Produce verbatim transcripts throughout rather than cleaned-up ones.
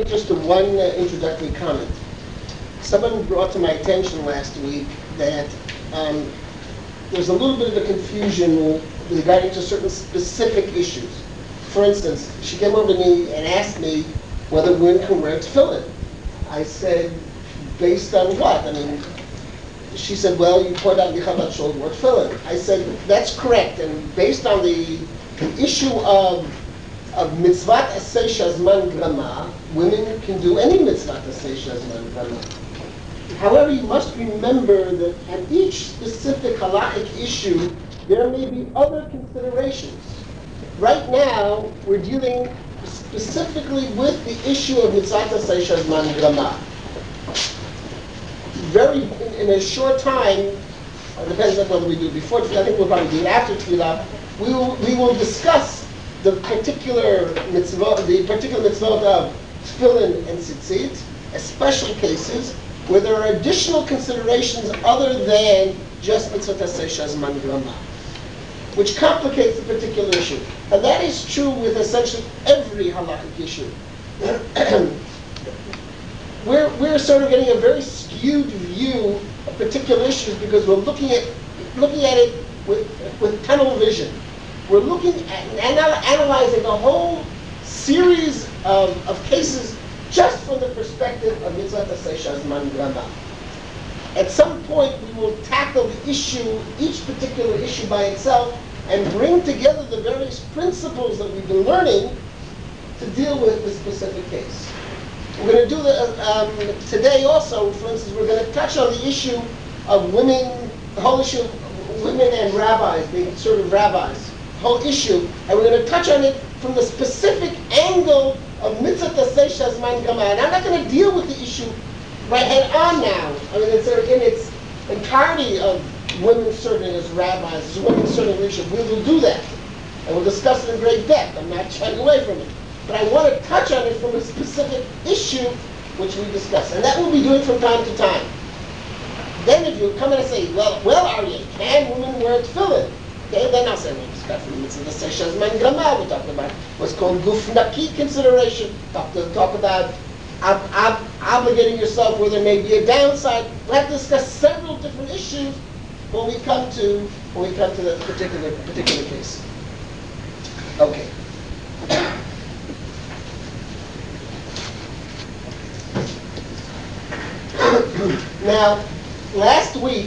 make just a one uh, introductory comment. Someone brought to my attention last week that um, there's a little bit of a confusion regarding to certain specific issues. For instance, she came over to me and asked me whether women can wear tefillin. I said, based on what? I mean, she said, well, you point out Michael Shul wore tefillin. I said, that's correct, and based on the issue of of mitzvat aseh shazman grama, women can do any mitzvat aseh shazman grama. However, you must remember that at each specific halachic issue, there may be other considerations. Right now, we're dealing specifically with the issue of mitzvat aseh shazman grama. Very, in, in a short time, it depends on whether we do it before tefillah, I think we'll probably do it after tefillah, we will, we will discuss the particular mitzvot, the particular mitzvot of tefillin and tzitzit, as special cases, where there are additional considerations other than just mitzvot aseh shazman grama, which complicates the particular issue. And that is true with essentially every halachic issue. we're, we're sort of getting a very skewed view of particular issues because we're looking at, looking at it with, with tunnel vision. We're looking at and anal- analyzing a whole series of, of cases just from the perspective of mitzvot aseh shazman grama. At some point, we will tackle the issue, each particular issue by itself, and bring together the various principles that we've been learning to deal with the specific case. We're going to do that um, today also. For instance, we're going to touch on the issue of women, the whole issue of women and rabbis, being conservative rabbis, the whole issue, and we're going to touch on it from the specific angle of mitzvot aseh shazman grama. And I'm not going to deal with the issue right head on now. I mean, it's in its entirety of women serving as rabbis, women serving leadership. We will do that, and we'll discuss it in great depth. I'm not shying away from it. But I want to touch on it from a specific issue which we discuss. And that we'll be doing from time to time. Then if you come in and say, well, well, Aryeh, can women wear tefillin? Okay, then I'll say, well, discuss the mitzvah aseh shazman grama. We'll talk about what's called guf naki consideration. Talk, to, talk about ob, ob, obligating yourself where there may be a downside. We'll have to discuss several different issues when we come to when we come to the particular particular case. Okay. Now, last week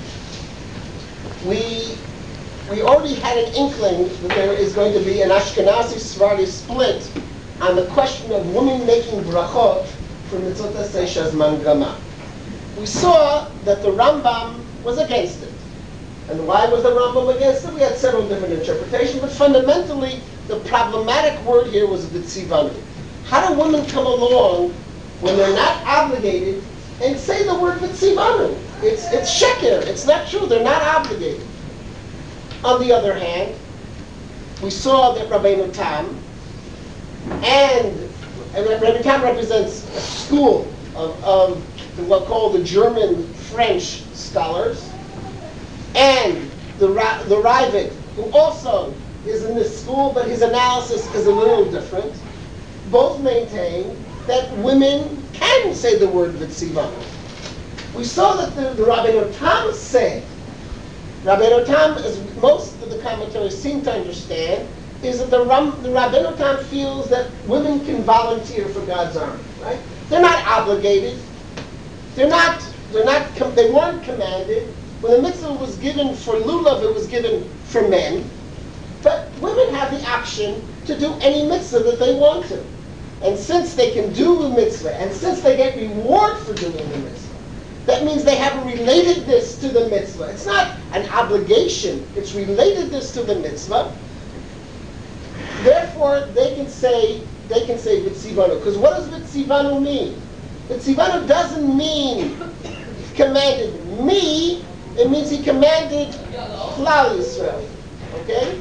we we already had an inkling that there is going to be an Ashkenazi Sephardi split on the question of women making brachot for mitzvot aseh shazman grama. We saw that the Rambam was against it. And why was the Rambam against it? We had several different interpretations, but fundamentally the problematic word here was v'tzivanu. How do women come along when they're not obligated and say the word v'tzivanu? It's it's sheker. It's not true. They're not obligated. On the other hand, we saw that Rabbeinu Tam, and, and Rabbeinu Tam represents a school of, of what are called the German-French scholars, and the Ra- the Ravid, who also is in this school, but his analysis is a little different. Both maintain that women can say the word v'tzivanu. We saw that the, the Rabbeinu Tam said, Rabbeinu Tam, as most of the commentaries seem to understand, is that the, Ram, the Rabbeinu Tam feels that women can volunteer for God's army, right? They're not obligated. They're not, they're not, they weren't commanded. When the mitzvah was given for lulav, it was given for men. But women have the option to do any mitzvah that they want to. And since they can do the mitzvah, and since they get reward for doing the mitzvah, that means they have a relatedness to the mitzvah. It's not an obligation. It's relatedness to the mitzvah. Therefore, they can say they can say v'tzivanu. Because what does v'tzivanu mean? V'tzivanu doesn't mean he commanded me. It means he commanded Klal Yisrael. Okay?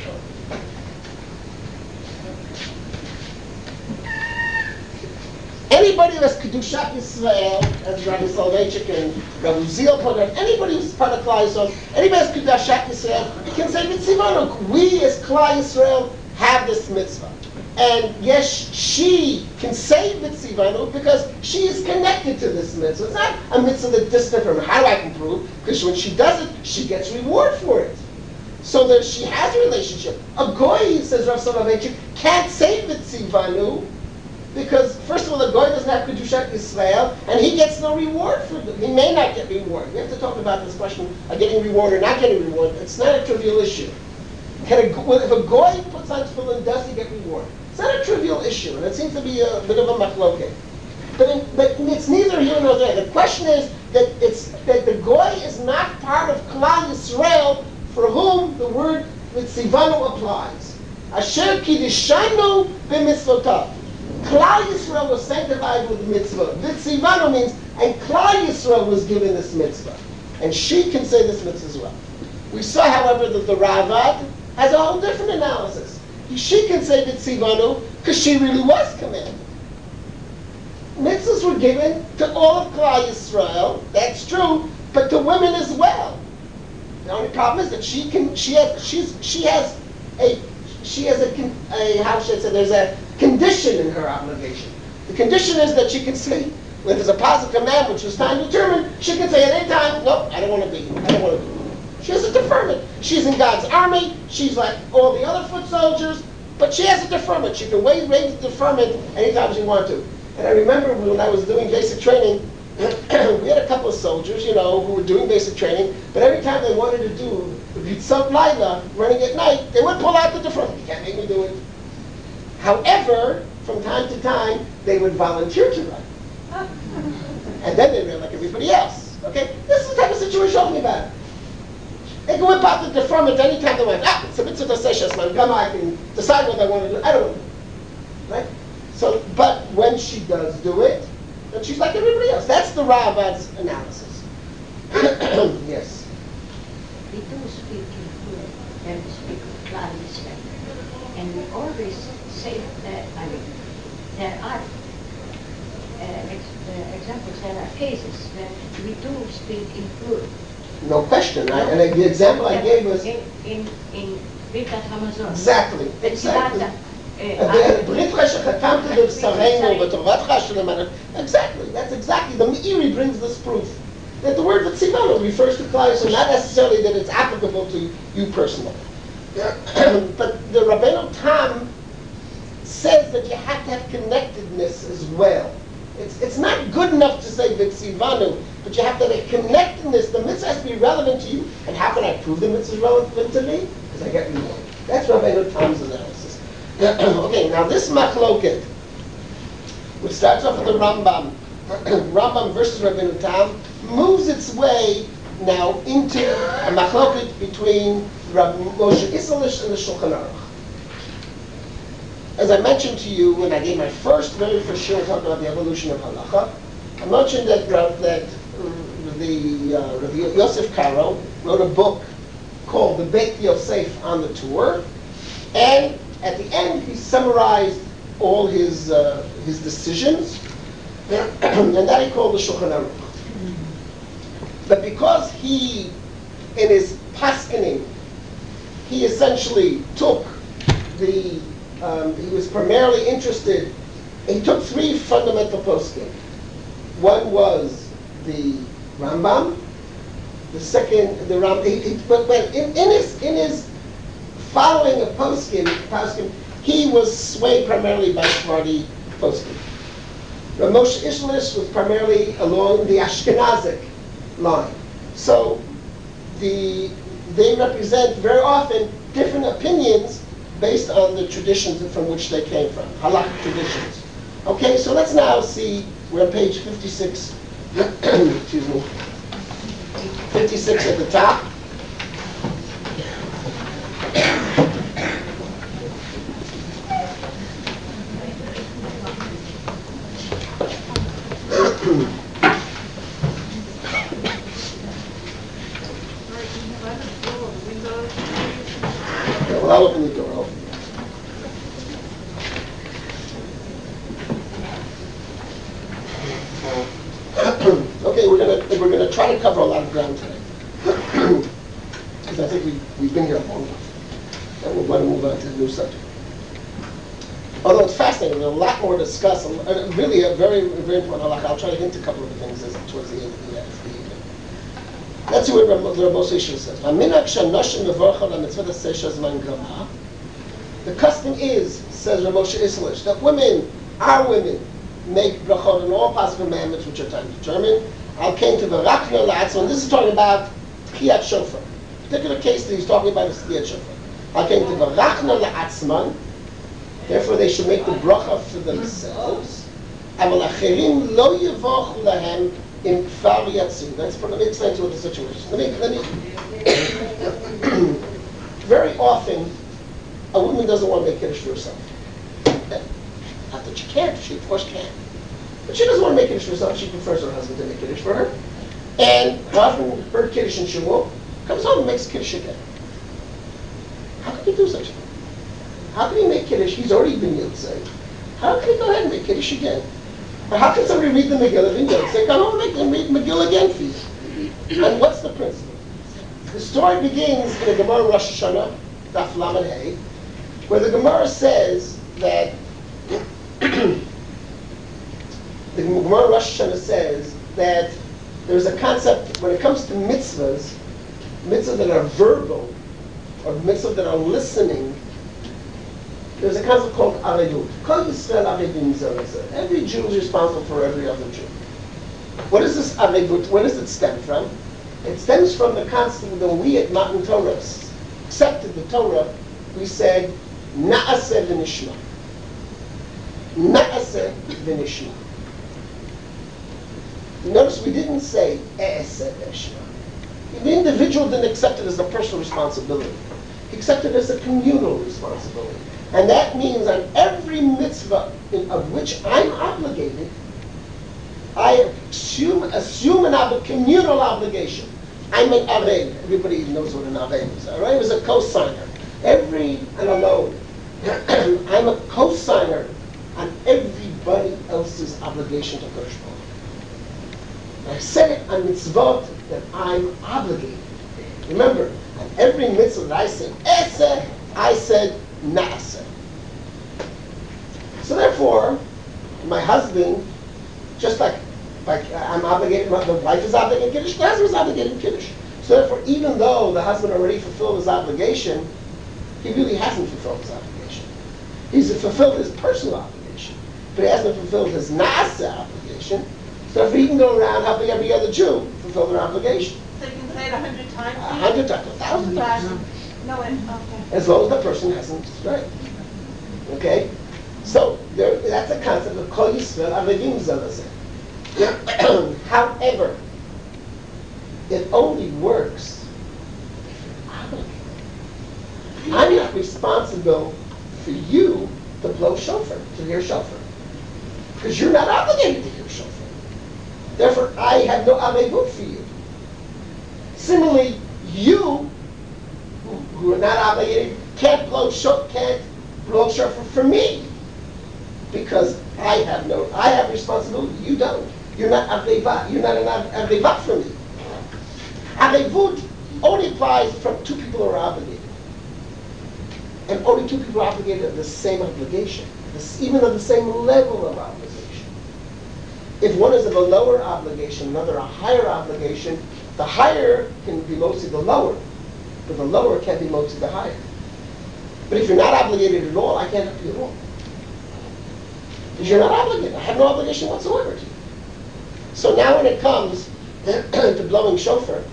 Anybody who has Kedushat Yisrael, as Rabbi Soloveitchik and Rabbi Uziel pointed out, anybody who's part of Klal Yisrael, anybody who has Kedushat Yisrael, you can say mitzvah. We as Klal Yisrael have this mitzvah. And yes, she can say mitzivanu because she is connected to this mitzvah. It's not a mitzvah that's distant from her. How do I can prove? Because when she does it, she gets reward for it. So that she has a relationship. A goy, says Rav Soloveitchik, can't say mitzivanu because, first of all, the goy doesn't have Kedushat Israel, and he gets no reward for it. He may not get reward. We have to talk about this question of getting reward or not getting reward. It's not a trivial issue. Can a, if a goy puts on tefillin, does he get reward? It's not a trivial issue, and it seems to be a bit of a machloket. But, in, but it's neither here nor there. The question is that it's that the goy is not part of Klal Yisrael for whom the word mitzivanu applies. Asher kiddushanu b'mitzvotav. Klal Yisrael was sanctified with mitzvah. Mitzivanu means, and Klal Yisrael was given this mitzvah, and she can say this mitzvah as well. We saw, however, that the Ravad has a whole different analysis. She can say mitzivanu because she really was commanded. Mitzvahs were given to all of Klal Yisrael. That's true, but to women as well. The only problem is that she can. She has. She's. She has a. She has a. a how should I say? There's a condition in her obligation. The condition is that she can say, when there's a positive command which is time determined, she can say at any time, nope, I don't want to be. I don't want to be. She has a deferment. She's in God's army. She's like all the other foot soldiers, but she has a deferment. She can wait, raise the deferment anytime she wants to. And I remember when I was doing basic training, we had a couple of soldiers, you know, who were doing basic training, but every time they wanted to do some Laila, running at night, they would pull out the deferment. You can't make me do it. However, from time to time, they would volunteer to run. And then they ran like everybody else. Okay? This is the type of situation we're talking about. They can whip out the deferment anytime they want. Ah, it's a mitzvah seshas man. Come, I can decide what I want to do. I don't want to do it. Right? So, but when she does do it, then she's like everybody else. That's the Ravad's analysis. Yes. We do speak in Hebrew and we speak of Klal Yisrael. And we always say that, I mean, there are uh, ex uh, examples, there are cases where we do speak in plural. No question. I, and the example I gave was in in in Birkat Hamazon. Exactly. Exactly. Exactly. That's exactly. The Meiri brings this proof that the word Vitzivanu refers to Klal Yisrael, not necessarily that it's applicable to you personally. But the Rabbeinu Tam says that you have to have connectedness as well. It's, it's not good enough to say Vitzivanu, but you have to have a connectedness. The mitzvah has to be relevant to you. And how can I prove the mitzvah is relevant to me? Because I get reward. That's Rabbeinu Tam's analysis. Okay, now this machloket, which starts off with the Rambam, Rambam versus Rabbeinu Tam, moves its way now into a machloket between Rabbi Moshe Isserles and the Shulchan Aruch. As I mentioned to you when I gave my first, very first shir talking about the evolution of halacha, I mentioned that, that the uh, Rabbi Yosef Karo wrote a book called The Beit Yosef on the Tour, and at the end he summarized all his uh, his decisions, and that he called the Shulchan Aruch. But because he, in his paskening, he essentially took the, um, he was primarily interested, he took three fundamental poskim. One was the Rambam, the second, the Ram, he, he, but, but in, in his in his following of poskim, poskim, he was swayed primarily by Sephardi poskim. Rav Moshe Isserles was primarily along the Ashkenazic line. So the they represent very often different opinions based on the traditions from which they came from, halakhic traditions. Okay, so let's now see, we're on page fifty-six, excuse me, fifty-six at the top. I'll open the door. I'll open the door. Okay, we're gonna we're gonna try to cover a lot of ground today because I think we we've been here long enough, and we're going to move on to the new subject. Although it's fascinating, there's a lot more to discuss, and really a very, very important halacha. I'll try to hint a couple of the things as, towards the end of the, uh, the evening. Let's see what the Rabbos Isha says. The custom is, says Rav Moshe Islish, that women, our women, make brachot on all possible commandments which are time determined. Al came to the Rachna La'atzman. This is talking about Tchiyat Shofar. The particular case that he's talking about is Tchiyat Shofar. Al came to the Rachna La'atzman. Therefore, they should make the bracha for themselves. Aval acherim lo yevochu lahem im kfar yatzu. Let's let me explain to you the situation. Let me let me. Very often, a woman doesn't want to make kiddush for herself. Not that she can't, she of course can. But she doesn't want to make kiddush for herself, she prefers her husband to make kiddush for her. And her husband heard kiddush in Shuvah, comes home and makes kiddush again. How can he do such a thing? How can he make kiddush? He's already been Yotzei. How can he go ahead and make kiddush again? Or how can somebody read the Megillah in Yotzei? Come home and make them read Megillah again for you. And what's the principle? The story begins in the Gemara Rosh Hashanah, Daf Lamed Hey, where the Gemara says that the Gemara Rosh Hashanah says that there's a concept when it comes to mitzvahs, mitzvahs that are verbal or mitzvahs that are listening. There's a concept called arevut. Kol Yisrael arevim zeh lezeh. Every Jew is responsible for every other Jew. What is this arevut? Where does it stem from? It stems from the concept that we at Matan Torah accepted the Torah. We said Na'aseh v'nishma. Na'aseh v'nishma. Notice we didn't say E'aseh v'nishma. The individual didn't accept it as a personal responsibility. He accepted it as a communal responsibility. And that means on every mitzvah in, of which I'm obligated, I assume, assume an ob- communal obligation. I'm an arev. Everybody knows what an arev is. An arev is a co-signer. Every, I don't know, I'm a co-signer on everybody else's obligation to Kodesh Baruch Hu. I said it on mitzvot that I'm obligated. Remember, on every mitzvah that I said Eseh, I said Na'aseh. So therefore, my husband, just like, like I'm obligated, the wife is obligated in Kiddush, the husband is obligated in Kiddush. So therefore, even though the husband already fulfilled his obligation, he really hasn't fulfilled his obligation. He's fulfilled his personal obligation, but he hasn't fulfilled his Na'aseh obligation. So therefore, he can go around helping every other Jew fulfill their obligation. So you can say it a hundred times? A hundred times, a thousand times. No, and, okay. As long as the person hasn't, right? Okay? So there, that's a concept of Kol Yisrael Arevim zeh lezeh. However, it only works if you're obligated. I'm not responsible for you to blow shofar, to hear shofar. Because you're not obligated to hear shofar. Therefore, I have no arevut for you. Similarly, you, who, who are not obligated, can't blow shofar, can't blow shofar for me. Because I have no, I have responsibility. You don't. You're not arevat. You're not an arevat for me. Arevut only applies from two people who are obligated. And only two people are obligated of the same obligation, this, even of the same level of obligation. If one is of a lower obligation, another a higher obligation, the higher can be mostly the lower, but the lower can't be mostly the higher. But if you're not obligated at all, I can't help you at all. Because you're not obligated. I have no obligation whatsoever to you. So now when it comes to blowing shofar,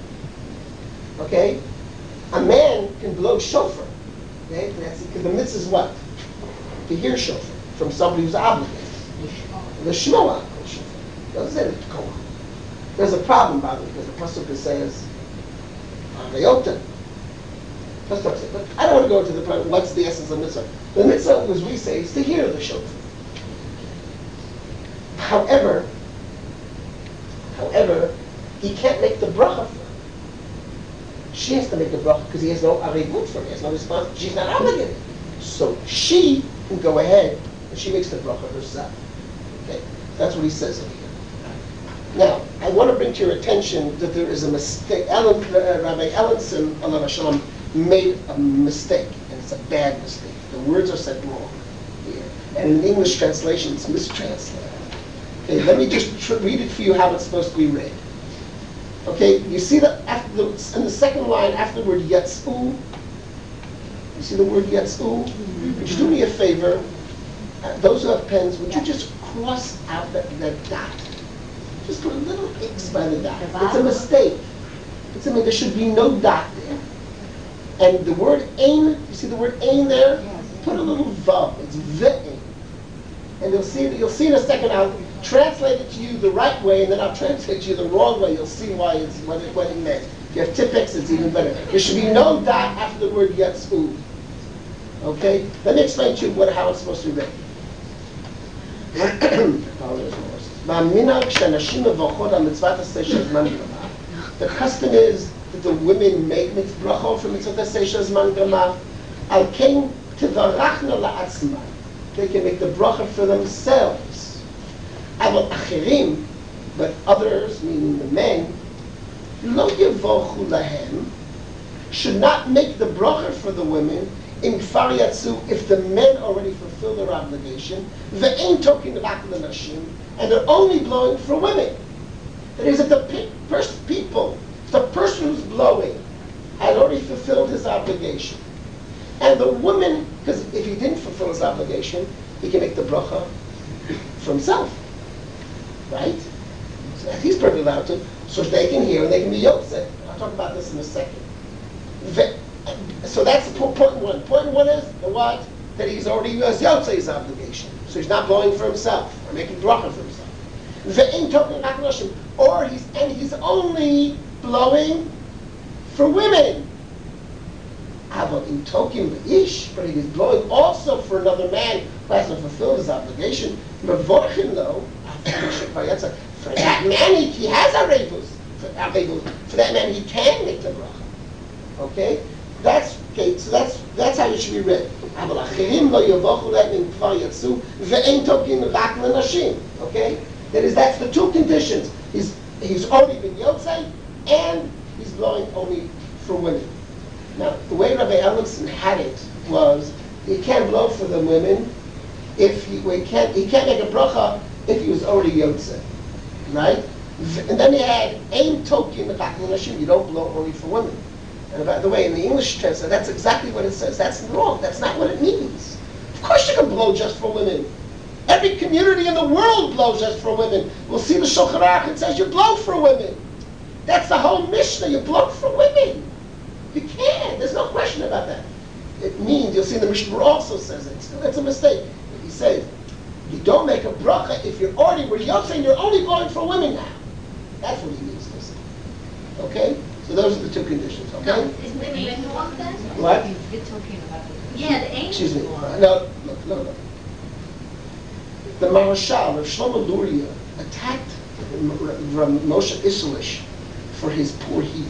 okay, a man can blow shofar. Okay, because the mitzvah is what? To hear shofar from somebody who's obligated. The shmoa shofar. Doesn't say the koah. There's a problem, by the way, because the pasuk says Avayota. But I don't want to go into the problem. What's the essence of mitzvah? The mitzvah, as we say, is to hear the shofar. However, however, he can't make the bracha for her. She has to make the bracha because he has no arevut for her. He has no response. She's not obligated. So she can go ahead and she makes the bracha herself. Okay, that's what he says over here. Now, I want to bring to your attention that there is a mistake. Ellen, uh, Rabbi Ellenson, alav hashalom, made a mistake, and it's a bad mistake. The words are said wrong. here. And in English translation, it's mistranslated. Okay, let me just tr- read it for you how it's supposed to be read. Okay, you see that after the, in the second line, after the word yatz'u, you see the word yatz'u? Mm-hmm. Would you do me a favor? Uh, those who have pens, would you just cross out that, that dot? Just put a little X by the dot. It's a mistake. It's a, there should be no dot there. And the word ein, you see the word ein there? Put a little vav. It's ve'ein. And you'll see you'll see in a second. I'll translate it to you the right way, and then I'll translate to you the wrong way. You'll see why it's what it, what it meant. If you have Tipex, it's even better. There should be no dot after the word yatz'u. Okay? Let me explain to you what, how it's supposed to be read. The custom is that the women make mitzvah for mitzvah seisha zman gama. Al kein tivarachna la'atzma. They can make the bracha for themselves. Aval achirim, but others, meaning the men, lo yevochu lahem, should not make the bracha for the women in kfar yatsu if the men already fulfill their obligation. Ve'ein tokin rak l'nashim, and they're only blowing for women. That is, if the pe- first people, the person who's blowing, had already fulfilled his obligation, and the woman, because if he didn't fulfill his obligation, he can make the bracha for himself, right? So he's perfectly allowed to, so they can hear and they can be yotze. I'll talk about this in a second. So that's point one. Point one is the what? That he's already has yotze his obligation, so he's not blowing for himself or making bracha for himself. Ve'in token rak l'nashim, or he's and he's only blowing for women. But in token ish, but he is blowing also for another man who hasn't fulfilled his obligation. Mevorchin though, for that man he, he has a rebus. For, for that man he can make the bracha. Okay, that's okay. So that's that's how it should be read. Okay, that is that's the two conditions. He's he's already been yotzei and he's blowing only for women. Now, the way Rabbi Ellenson had it was he can't blow for the women if he, well, he can't he can't make a bracha if he was already yotze, right? And then he had ein tokin rak l'nashim. You don't blow only for women. And by the way, in the English translation, that's exactly what it says. That's wrong. That's not what it means. Of course, you can blow just for women. Every community in the world blows just for women. We'll see the Shulchan Aruch. It says you blow for women. That's the whole Mishnah. You blow for women. You can. There's no question about that. It means, you'll see the Mishnah also says it. It's, it's a mistake. He says, you don't make a bracha if you're already, where you're saying you're only blowing for women now. That's what he means to say. Okay? So those are the two conditions, okay? No, isn't the angel one then? What? You're talking about the... Yeah, the angel Excuse me. one. No, look, no, no. The Maharshal of Shlomo Luria attacked Rav Moshe Isserlish for his poor Hebrew.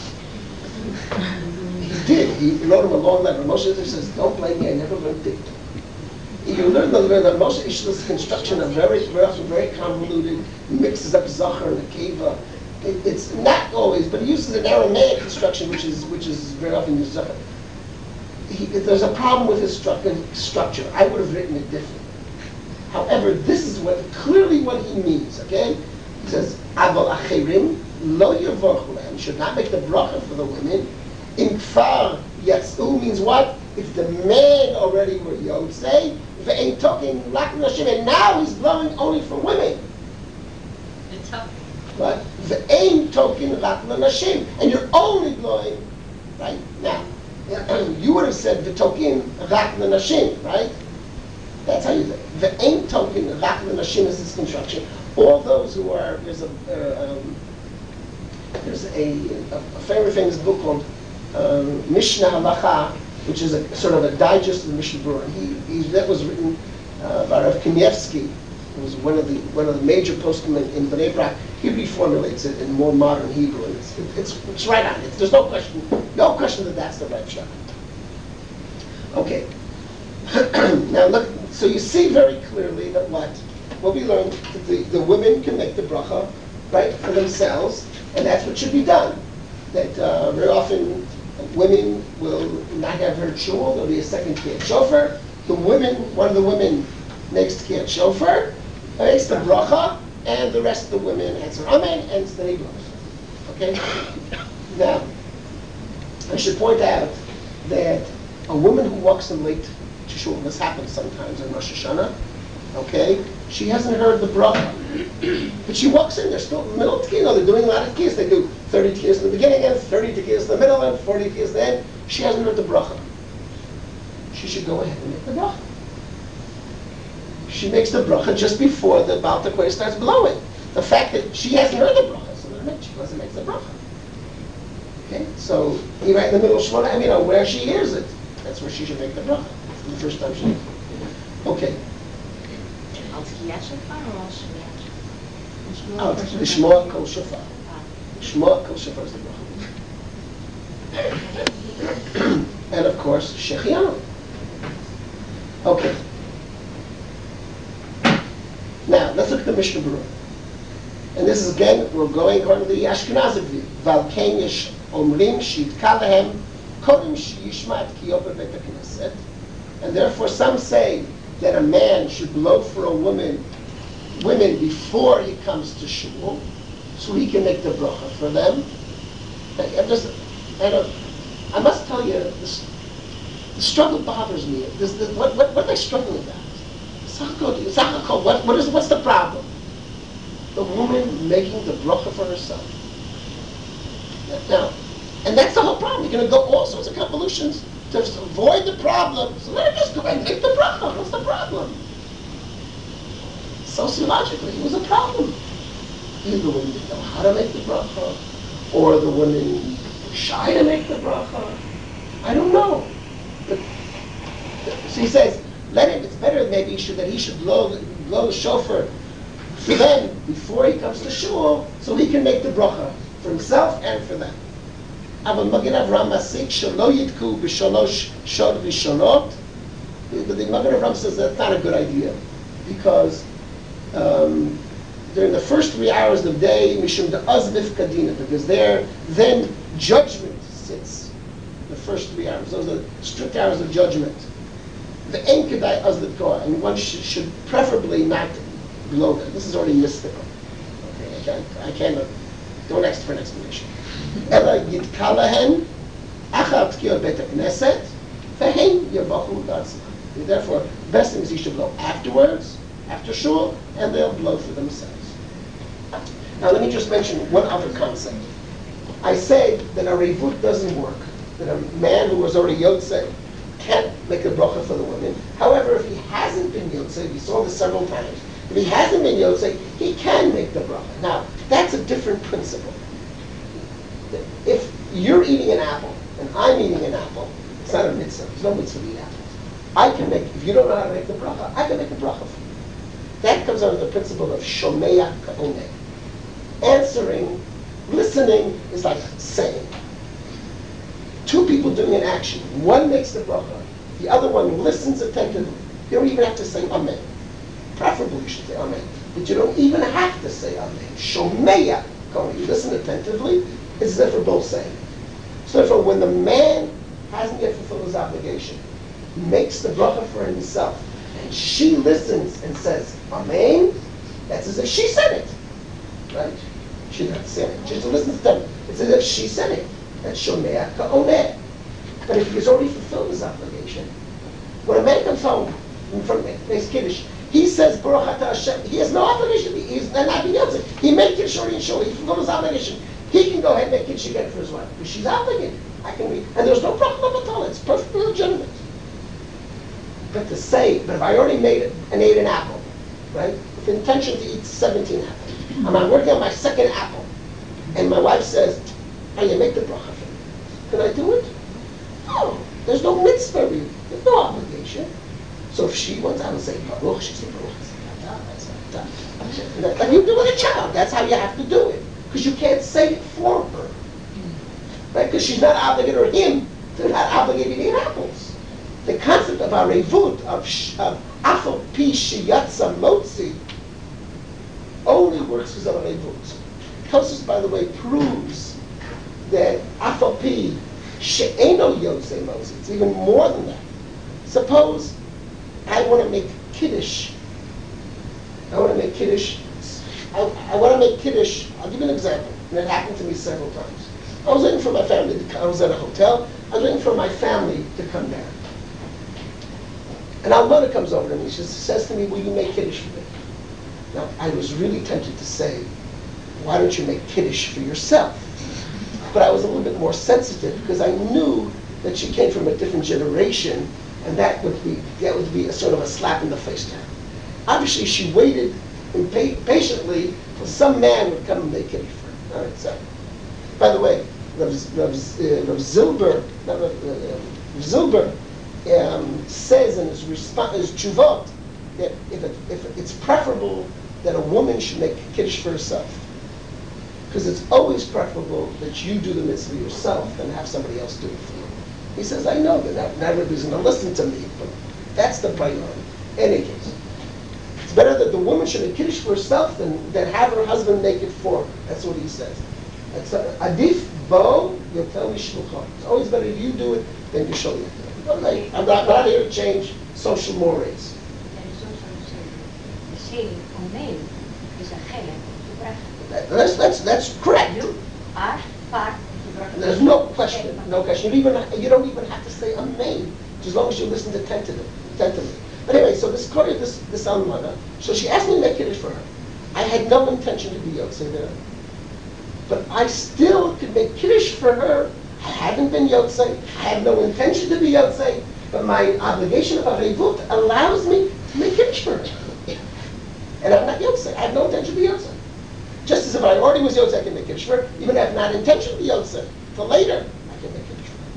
He did. He wrote him a long letter. Moshe Isserlish says, don't blame me, I never learned dictum. You learn the, the Moshe Isserlish's construction of very, very often very convoluted, he mixes up Zachar and Akeva. It, it's not always, but he uses an Aramaic construction, which is which is very often used Zachar. He, there's a problem with his stru- structure. I would have written it differently. However, this is what clearly what he means. Okay, he says, "Aval acherim lo yevorchu lahem," should not make the bracha for the women. In kfar yatz'u means what? If the men already were yotzei, ve'ein tokin rak l'nashim, and now he's blowing only for women. It's tough. Right? Ve'ein tokin rak l'nashim, and you're only blowing right now. You would have said v'tokin rak l'nashim, right? That's how you say. Ve'ein tokin rak l'nashim is this construction. All those who are there's a uh, um, there's a, a, a very famous book called um, Mishnah Halacha, which is a sort of a digest of the Mishnah Berurah. He, he that was written uh, by Rav Kanievsky, who was one of the one of the major poskim in, in Bnei Brak. He reformulates it in more modern Hebrew, and it's it's, it's right on. It's, there's no question, no question that that's the right shot. Okay. Now look. So you see very clearly that what what we learned that the, the women can make the bracha right for themselves, and that's what should be done. That uh, very often women will not have her shul. There'll be a second kid shofar, the women, one of the women makes Tkiyat Shofar, makes the bracha, and the rest of the women answer Amen, and they blows. Okay? Now, I should point out that a woman who walks in late to shul, this happens sometimes in Rosh Hashanah, okay? She hasn't heard the bracha. But she walks in, they're still in the middle of Tkiyah. They're doing a lot of Tkiyahs. They do thirty Tkiyahs in the beginning and thirty Tkiyahs in the middle and forty Tkiyahs in the end. She hasn't heard the bracha. She should go ahead and make the bracha. She makes the bracha just before the Baal Tekoya starts blowing. The fact that she hasn't heard the bracha, so that she doesn't make the bracha. Okay, so you're right in the middle of Shemona, I mean, you know, where she hears it, that's where she should make the bracha. The first time she makes it. Okay. Al Tkiyat Shofar or Al Shmiat? Oh, the Shmoa Kol Shofar. Shmoa Kol Shofar is the bracha. And of course, Shechianu. Okay. Now, let's look at the Mishnah Berurah. And this is again, we're going according to the Ashkenazic view. Valkein yesh omrim shitka lehem kodem sheyishma et kiyot bebeit hakneset. And therefore some say that a man should blow for a woman, women before he comes to shul, so he can make the bracha for them. I'm just, I don't, I must tell you, this, the struggle bothers me. This, this, what, what, what are they struggling about? What, what is, what's the problem? The woman making the bracha for herself. Now, and that's the whole problem. You're going to go all sorts of convolutions to avoid the problem. So let her just go and make the bracha. What's the problem? Sociologically, it was a problem. Either the woman didn't know how to make the bracha, or the woman was shy to make the bracha. I don't know. But, so he says, let him, it's better maybe should, that he should blow, blow the shofar for them before he comes to shul, so he can make the bracha for himself and for them. But the Magen Avraham says that's not a good idea, because um, during the first three hours of the day, mishum de'azmif kadina, because there then judgment sits. The first three hours, those are the strict hours of judgment. The ein kedai azlit koah, and one should, should preferably not blow them. This is already mystical. Okay, I can't, I can't, don't ask for an explanation. Ela yitkalahen achar tkiyot beit hakneset vehen yavachu ba'atzmam. Therefore, best thing is he should blow afterwards, after shul, and they'll blow for themselves. Now let me just mention one other concept. I say that a revut doesn't work, that a man who was already yotzei can't make a bracha for the woman. However, if he hasn't been yotzei, we saw this several times, if he hasn't been yotzei, he can make the bracha. Now, that's a different principle. If you're eating an apple, and I'm eating an apple, it's not a mitzvah, there's no mitzvah to eat apples. I can make, if you don't know how to make the bracha, I can make the bracha for you. That comes out of the principle of shomeya ka'oneh. Answering, listening is like saying. Two people doing an action. One makes the bracha, the other one listens attentively. You don't even have to say amen. Preferably you should say amen. But you don't even have to say amen. Shomeya ka'oneh. You listen attentively, it's as if we're both saying. So therefore, when the man hasn't yet fulfilled his obligation, makes the bracha for himself, and she listens and says, amen, that's as if she said it. Right? She's not saying it. She just listens to them. It's as if she said it. That's shomea ka'oneh. But if he's already fulfilled his obligation, when a man comes home from makes kiddush, he says Baruch Atah Hashem. He has no obligation. He's not being able to. He made kiddush already in shul. He fulfilled his obligation. He can go ahead and make kiddush again for his wife because she's obligated. I can read, and there's no bracha at all. It's perfectly legitimate. But to say, but if I already made it and ate an apple, right, with the intention to eat seventeen apples, and I'm working on my second apple, and my wife says, "Hey, you make the bracha for me. Can I do it?" No, there's no mitzvah. Really. There's no obligation. So if she wants, I would say Baruch. She said Baruch. Like you do with a child. That's how you have to do it, because you can't say it for her, right? Because she's not obligated, or him, they're not obligated to eat apples. The concept of arevut, of afal pi sheyatsa motzi, only works as a arevut. Tosus, by the way, proves that afal pi she'eno yotze motzi. It's even more than that. Suppose I want to make Kiddush. I want to make Kiddush. I, I want to make Kiddush. I'll give you an example, and it happened to me several times. I was waiting for my family to come. I was at a hotel. I was waiting for my family to come down. And our mother comes over to me. She says to me, will you make Kiddush for me? Now, I was really tempted to say, why don't you make Kiddush for yourself? But I was a little bit more sensitive because I knew that she came from a different generation, and that would be that would be a sort of a slap in the face to her. Obviously, she waited and pa- patiently till some man would come and make Kiddush for her. All right, so. By the way, Rav, Rav, uh, Rav Zilber, not Rav, uh, Rav Zilber um, says in his response, his tshuvot, that if, it, if it's preferable that a woman should make Kiddush for herself, because it's always preferable that you do the mitzvah yourself than have somebody else do it for you. He says, I know that not, not everybody's going to listen to me, but that's the priority. In any case, it's better that the woman should make Kiddush for herself than, than have her husband make it for her. That's what he says. It's adif bo yotel mishluchot. It's always better you do it than you show it. Okay, I'm not, not here to change social mores. There is also a saying, omein is a chelik to bracha. That's, that's, that's correct. You are part of the bracha. There's no question, no question. You don't even, you don't even have to say amen, as long as you listen attentively. attentively. But anyway, so this Korea, this this almana, so she asked me to make Kiddush for her. I had no intention to be Yotzei there. But I still could make Kiddush for her. I haven't been Yotzei. I have no intention to be Yotzei. But my obligation of Arevut allows me to make Kiddush for her. And I'm not Yotzei. I have no intention to be Yotzei. Just as if I already was Yotzei, I can make Kiddush for her. Even if I have not intention to be Yotzei, for later, I can make Kiddush for her.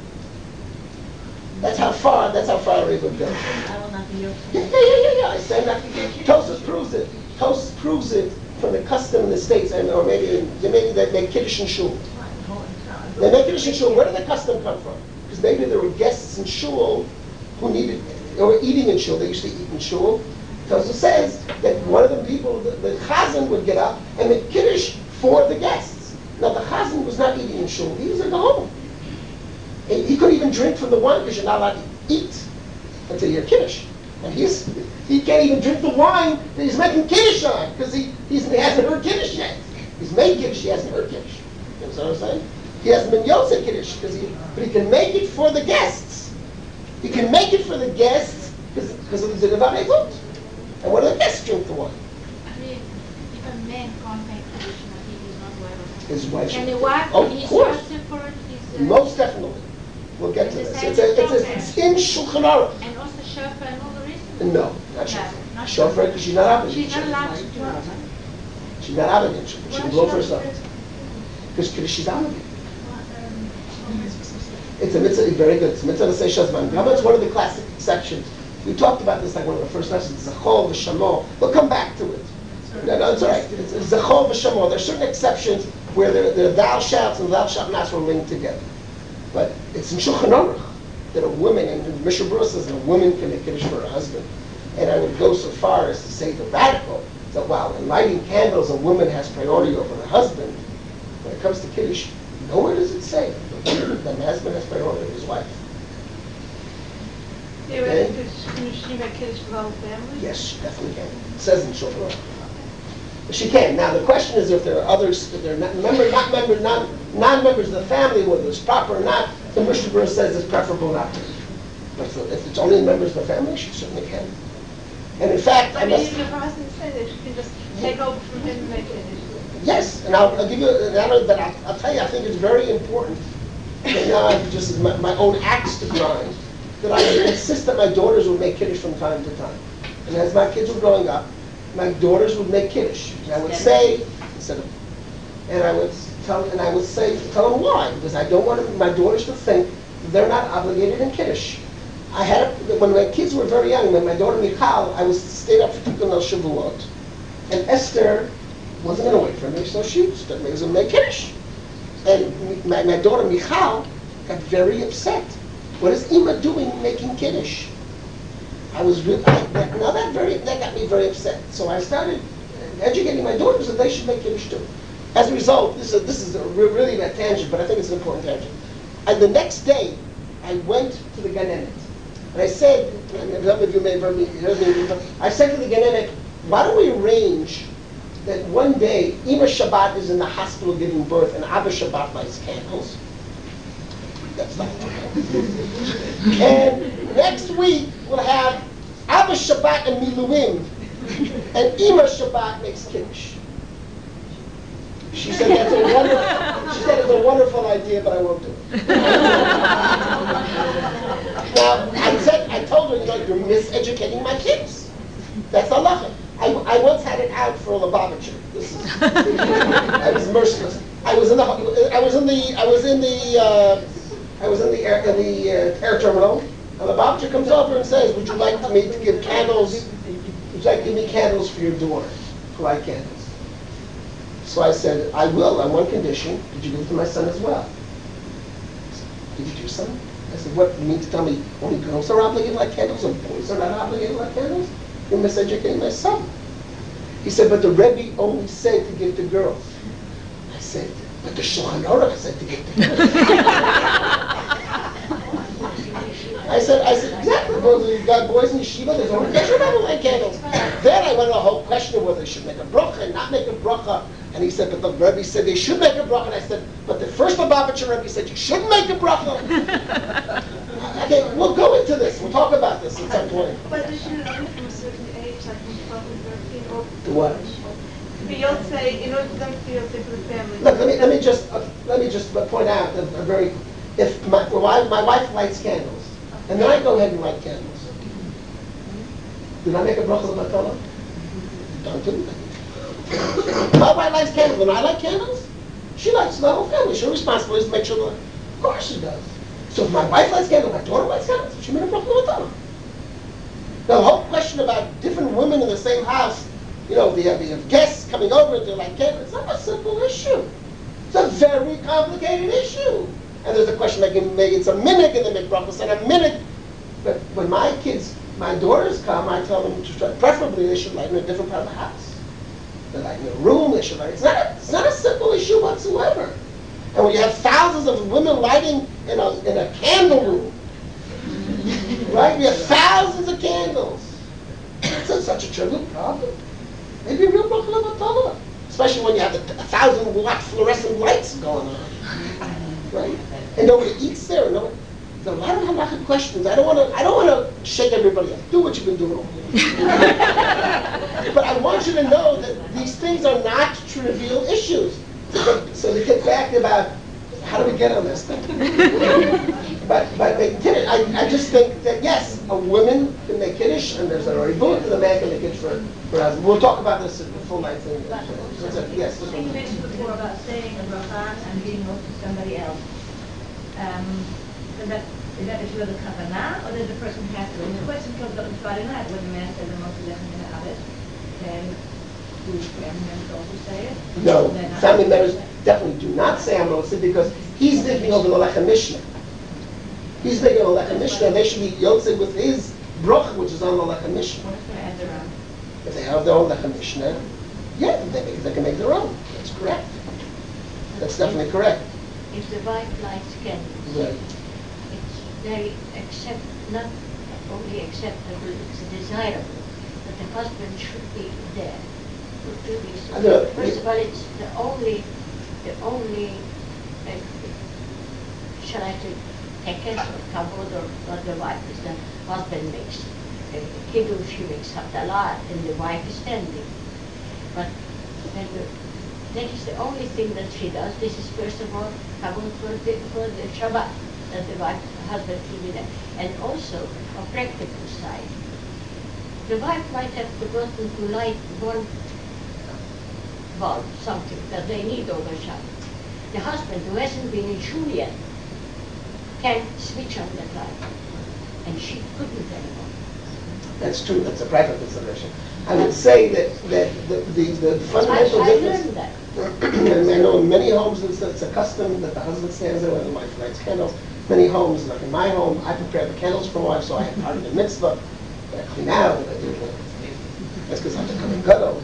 That's how far, that's how far Arevut goes. I will not be your Yeah, yeah, yeah, yeah. I say that. Tosfos proves it. Tosfos proves it from the custom in the States, and or maybe maybe they make Kiddush in shul. They make Kiddush in shul. Where did the custom come from? Because maybe there were guests in shul who needed, or were eating in shul. They used to eat in shul. Tosfos says that one of the people, the, the chazan, would get up and make Kiddush for the guests. Now the chazan was not eating in shul. He was at home. And he couldn't even drink from the wine because you're not allowed to eat until you're Kiddush. And he's, he can't even drink the wine that he's making Kiddush on because he, he's, he hasn't heard Kiddush yet. He's made Kiddush, he hasn't heard Kiddush. You understand what I'm saying? He hasn't been Yotzei Kiddush, because he, but he can make it for the guests. He can make it for the guests because of the Devar Evut. And when the guests drink the wine? I mean, if a man can't make Kiddush, I think he's not well. His wife Can should. the wife, Of when he's course. trusted for it, he's... Uh, Most definitely. We'll get to It's this. the It's, a, same it's, a, it's in Shulchan Aruch. And also shofar and all the rest of it? No, not No, shofar. not Shofar because she's not obligated. She's not allowed to do it. She's not obligated. She Why can is blow she for not herself. Because she's obligated. It's a mitzvah, very good. It's a mitzvah to say Shazman. How about one of the classic exceptions? We talked about this like one of the first lessons. Zachol v'shamo. We'll come back to it. No, no, it's all right. It's Zachol v'shamo. There are certain exceptions where the, the thou shalt and thou shalt not are linked together. But it's in Shulchan Aruch that a woman, and Mishnah Berurah says that a woman can make Kiddush for her husband. And I would go so far as to say the radical, that while in lighting candles a woman has priority over her husband, when it comes to Kiddush, nowhere does it say that the husband has priority over his wife. Yeah, but Okay. can she make Kiddush for the whole family? Yes, she definitely can. It says in Shulchan Aruch. She can. Now the question is if there are others, if they're not member, not member, non non-members of the family, whether it's proper or not. The Mishnah Berurah says it's preferable not to. But so if it's only members of the family, she certainly can. And in fact, I I mean, must. the person said that she can just take over from him and make Kiddush. Yes, and I'll, I'll give you another. But I'll, I'll tell you, I think it's very important. And now I just my, my own axe to grind. That I would insist that my daughters would make Kiddush from time to time. And as my kids were growing up, my daughters would make Kiddush. And I would say, instead of, and I would tell, and I would say, tell them why, because I don't want my daughters to think that they're not obligated in Kiddush. I had, a, when my kids were very young, when my daughter Michal, I was stayed up for Tikkun al Shavuot, and Esther wasn't going to wait for me, so she was going to make Kiddush. And my, my daughter Michal got very upset. What is Ima doing making Kiddush? I was really, I, that, now that very, that got me very upset. So I started educating my daughters that they should make Kiddush too. As a result, this is, this is a, really a tangent, but I think it's an important tangent. And the next day, I went to the Gan Emet. And I said, and some of you may have heard me, heard me, I said to the Genetic, why don't we arrange that one day Ima Shabbat is in the hospital giving birth and Abba Shabbat lights candles. That's not true. And next week we'll have Abba Shabbat and Miluim, and Ima Shabbat makes Kiddush. She said that's a wonderful. She said it's a wonderful idea, but I won't do it. Now I said, I told her, you know, you're miseducating my kids. That's halacha. I, I once had it out for a Lubavitcher. This is, I was merciless. I was in the. I was in the. I was in the. Uh, I was in the air, in the uh, air terminal. And the Lubavitcher comes over and says, "Would you like me to give candles? Would you like to give me candles for your daughter, to light candles?" So I said, "I will, on one condition. Could you give it to my son as well?" Give it to your son? I said, "What? You mean to tell me only girls are obligated to light candles, and boys are not obligated to light candles? You're miseducating my son." He said, "But the Rebbe only said to give to girls." I said, "But the Shulchan Aruch said to give to girls." I said, I said, exactly. Well, you've got boys in yeshiva, there's only kesher about to light candles. Then I went on a whole question of whether they should make a bracha and not make a bracha. And he said, but the Rebbe said they should make a bracha. And I said, but the first Lubavitcher Rebbe said you shouldn't make a bracha. Okay, we'll go into this. We'll talk about this at some point. But they should only from a certain age, like from twelve and thirteen, or The what? Beyonce, in order for them to feel safe for the family. Look, let me let me just uh, let me just point out a, a very. If my, my my wife lights candles, and then I go ahead and light candles, did I make a bracha l'matala? Don't do that. My wife lights candles, and I light candles. She lights the whole family. Her responsibility is to make sure that, of course she does. So if my wife lights candles, my daughter lights candles, she made a bracha l'matala. Now the whole question about different women in the same house, you know, they have, they have guests coming over and they're like candles. It's not a simple issue. It's a very complicated issue. And there's a question making, maybe it's a minute in the make brachos and a minute. But when my kids, my daughters come, I tell them to try, preferably they should light in a different part of the house. They light in a room. They should light. It's not. A, it's not a simple issue whatsoever. And when you have thousands of women lighting in a in a candle room, right? We have thousands of candles. It's not such a trivial problem. Maybe a real bracha l'matala, especially when you have a, a thousand watt fluorescent lights going on. Right? And nobody eats there. No, there are a lot of halachic questions. I don't want to. I don't want to shake everybody up. Do what you've been doing all But I want you to know that these things are not trivial issues. So, so to get back about how do we get on this thing? but but they did it. I, I just think that yes, a woman can make kiddush, and there's already both the man can make kiddush for for husband. We'll talk about this in the full night thing. Yes. I think you mentioned before about saying a bracha and being off to somebody else. Um, is that is that is with a kavanah, or does the person have to? And the question comes up on Friday night when the man says the most eleven in the Abbot, then do family members also say it? No, family members definitely do not say Amrotzi because he's thinking of the Lechem Mishnah. He's thinking of the Lechem Mishnah, and they should be Yotze with his bracha, which is on the Lechem Mishnah. What if they add their own? If they have their own Lechem Mishnah, yeah, they, make, they can make their own. That's correct. That's definitely correct. If the wife lights candles, Right. it's very accept, not only acceptable, it's desirable that the husband should be there. For two reasons. I know. First of all, it's the only, the only, uh, shall I say, tekes or kavod or what the wife is, the husband makes. Uh, Kiddush, he makes Havdalah, and the wife is standing. But when the that is the only thing that she does. This is first of all kavod for the, for the Shabbat, that the wife, husband should be there. And also, a practical side. The wife might have forgotten to light one bulb, something that they need over Shabbat. The husband, who hasn't been in shul yet, can switch on that light. And she couldn't anymore. That's true. That's a practical consideration. I would say that, that the, the, the fundamental I, I difference. learned that. And I know in many homes it's, it's a custom that the husband stands there when the wife lights candles. Many homes, like in my home, I prepare the candles for my wife, so I have part of the mitzvah. But I clean out. I do the, that's because I'm becoming gadol.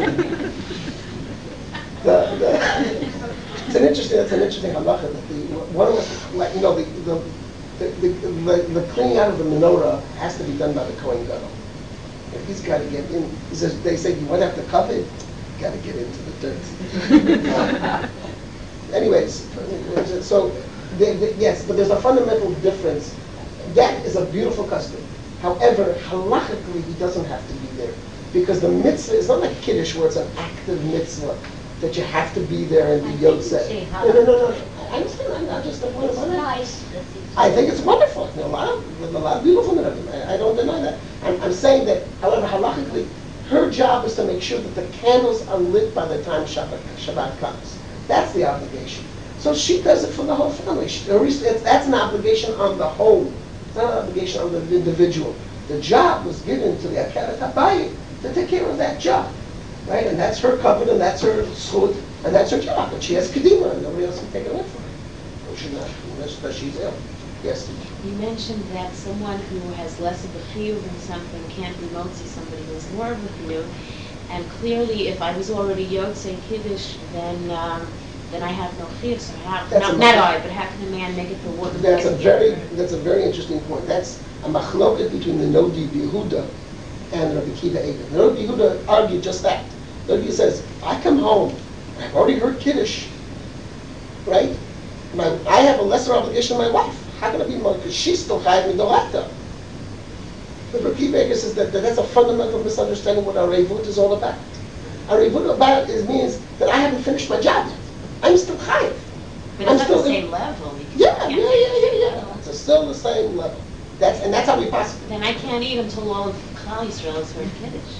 the, the, it's an interesting. That's an interesting halacha that the one of us, like, you know, the, the, the, the, the, the cleaning out of the menorah has to be done by the Kohen Gadol. If he's got to get in, he says, they say, you want to have to cover it? You got to get into the dirt. Anyways, so, the, the, yes, but there's a fundamental difference. That is a beautiful custom. However, halachically, he doesn't have to be there. Because the mitzvah is not like Kiddush, where it's an active mitzvah, that you have to be there and be yotzeh. No, no, no, no. I understand. I'm not just the point about it. Nice. I think it's wonderful. There are a lot of, there's a lot of beautiful minhagim. I, I don't deny that. I'm, I'm saying that, however, halachically, her job is to make sure that the candles are lit by the time Shabbat, Shabbat comes. That's the obligation. So she does it for the whole family. She, it's, that's an obligation on the home. It's not an obligation on the individual. The job was given to the Akeret HaBayit to take care of that job. Right? And that's her covenant, and that's her schut, and that's her job. But she has kedima, and nobody else can take it away from her. Or she's not, unless she's ill. Yes? You mentioned that someone who has less of a chiyuv in something can't be motzi somebody who has more of a chiyuv. And clearly, if I was already yotzei kiddush, then um, then I have no chiyuv. So how? That's Not, not I, but how can a man make it for woman? That's a very that's a very interesting point. That's a machloket between the Nodi Yehuda and Rabbi Kiva Eiger. The Nodi Yehuda argued just that. Nodi says, if I come home, I've already heard kiddush, right? My, I have a lesser obligation than my wife. How can I be more? Because she's still chayav midorata. But Rabbi Kiva Eiger says that, that that's a fundamental misunderstanding what arevut is all about. Arevut about is means that I haven't finished my job yet. I'm still chayav. But I'm it's not still the in- same level. because Yeah, you yeah, can't yeah, make yeah, yeah. It's still the same level. That's and that's how we possibly. Then I can't eat until all of Klal Yisrael has heard kiddush.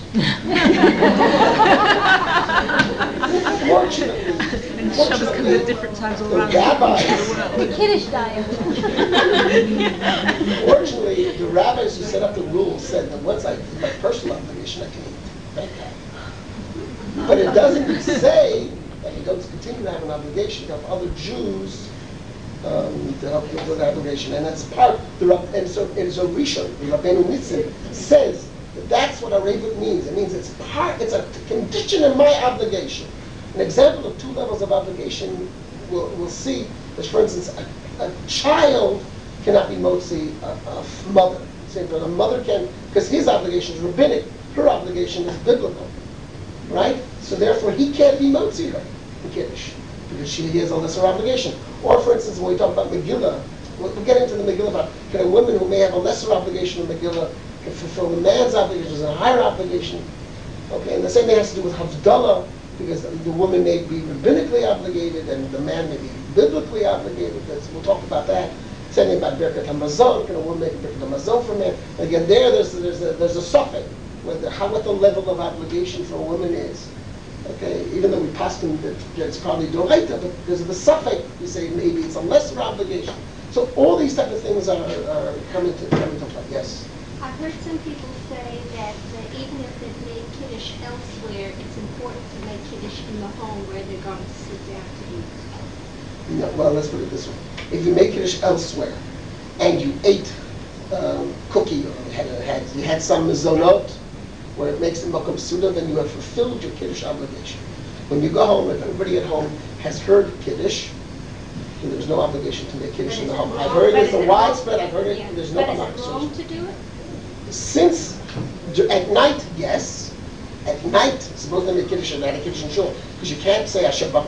Fortunately, Shabbos comes at different times all the around rabbis. The Kiddush diet. Fortunately, the rabbis who set up the rules said that once I my personal obligation, I can eat. Right? But it doesn't say that you don't continue to have an obligation to have other Jews um, to help you with that obligation, and that's part. The Rab- and so it is a rishon. The Rabbeinu Nitzin says that that's what a revut means. It means it's part. It's a condition in my obligation. An example of two levels of obligation we'll, we'll see is, for instance, a, a child cannot be motzi a, a mother. Same thing, a mother can, because his obligation is rabbinic. Her obligation is biblical, right? So therefore, he can't be motzi her in Kiddush because she he has a lesser obligation. Or, for instance, when we talk about Megillah, we'll, we'll get into the Megillah about can a woman who may have a lesser obligation in Megillah can fulfill the man's obligations and a higher obligation. Okay, and the same thing has to do with Havdalah, because the woman may be rabbinically obligated and the man may be biblically obligated. That's, we'll talk about that. Same thing about Birkat HaMazon. Can a woman make Birkat HaMazon for a man? And again, there, there's there's a, there's a suffix whether how what the level of obligation for a woman is. Okay, even though we passed them that it's probably doraita, but because of the suffix, we say maybe it's a lesser obligation. So all these type of things are, are coming to coming to play. Yes. I've heard some people say that uh, even if they've made Kiddush elsewhere, it's important to make Kiddush in the home where they're going to sit down to eat. No, well, let's put it this way. If you make Kiddush elsewhere, and you ate um, cookie, or you had, had, you had some mizonot, where it makes the makom suda, then you have fulfilled your Kiddush obligation. When you go home, if everybody at home has heard Kiddush, then there's no obligation to make Kiddush in the home. I've heard it, it's a widespread, I've heard it, Yeah. there's no But is it obligation. wrong to do it? Since d- at night, yes, at night, suppose they make Kiddush and at Kiddush and Shul, because you can't say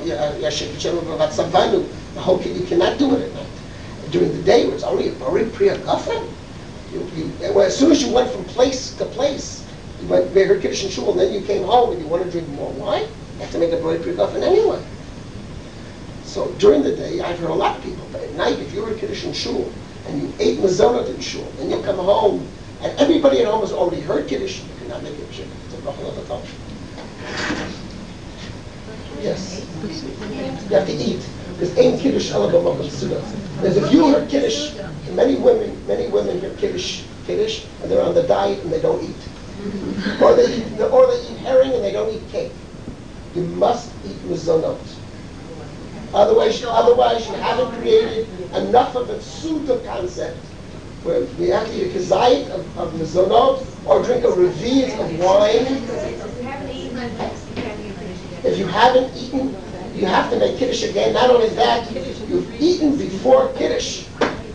Yashem Savanu, the whole kid, you cannot do it at night. During the day, where it's already already Priya Gafen, you, you, well, as soon as you went from place to place, you went, you heard Kiddush and Shul, and then you came home and you want to drink more wine, you have to make a Priya Gafen anyway. So during the day, I've heard a lot of people, but at night, if you were Kiddush and Shul, and you ate Mazonot in Shul, and you come home, and everybody at home has already heard Kiddush, you cannot make Kiddush. It's a bracha of a touch. Yes. You have to eat. Because ain't Kiddush ela b'makom suda. Because if you heard Kiddush, many women, many women hear Kiddush, Kiddush, and they're on the diet and they don't eat. Or they eat, or they eat herring and they don't eat cake. You must eat mizonot. Otherwise, otherwise you haven't created enough of a suda concept where we have to eat a kazayit of, of mizonot or drink a revi'it of wine. If you haven't eaten, you have to make Kiddush again. Not only that, you've eaten before Kiddush.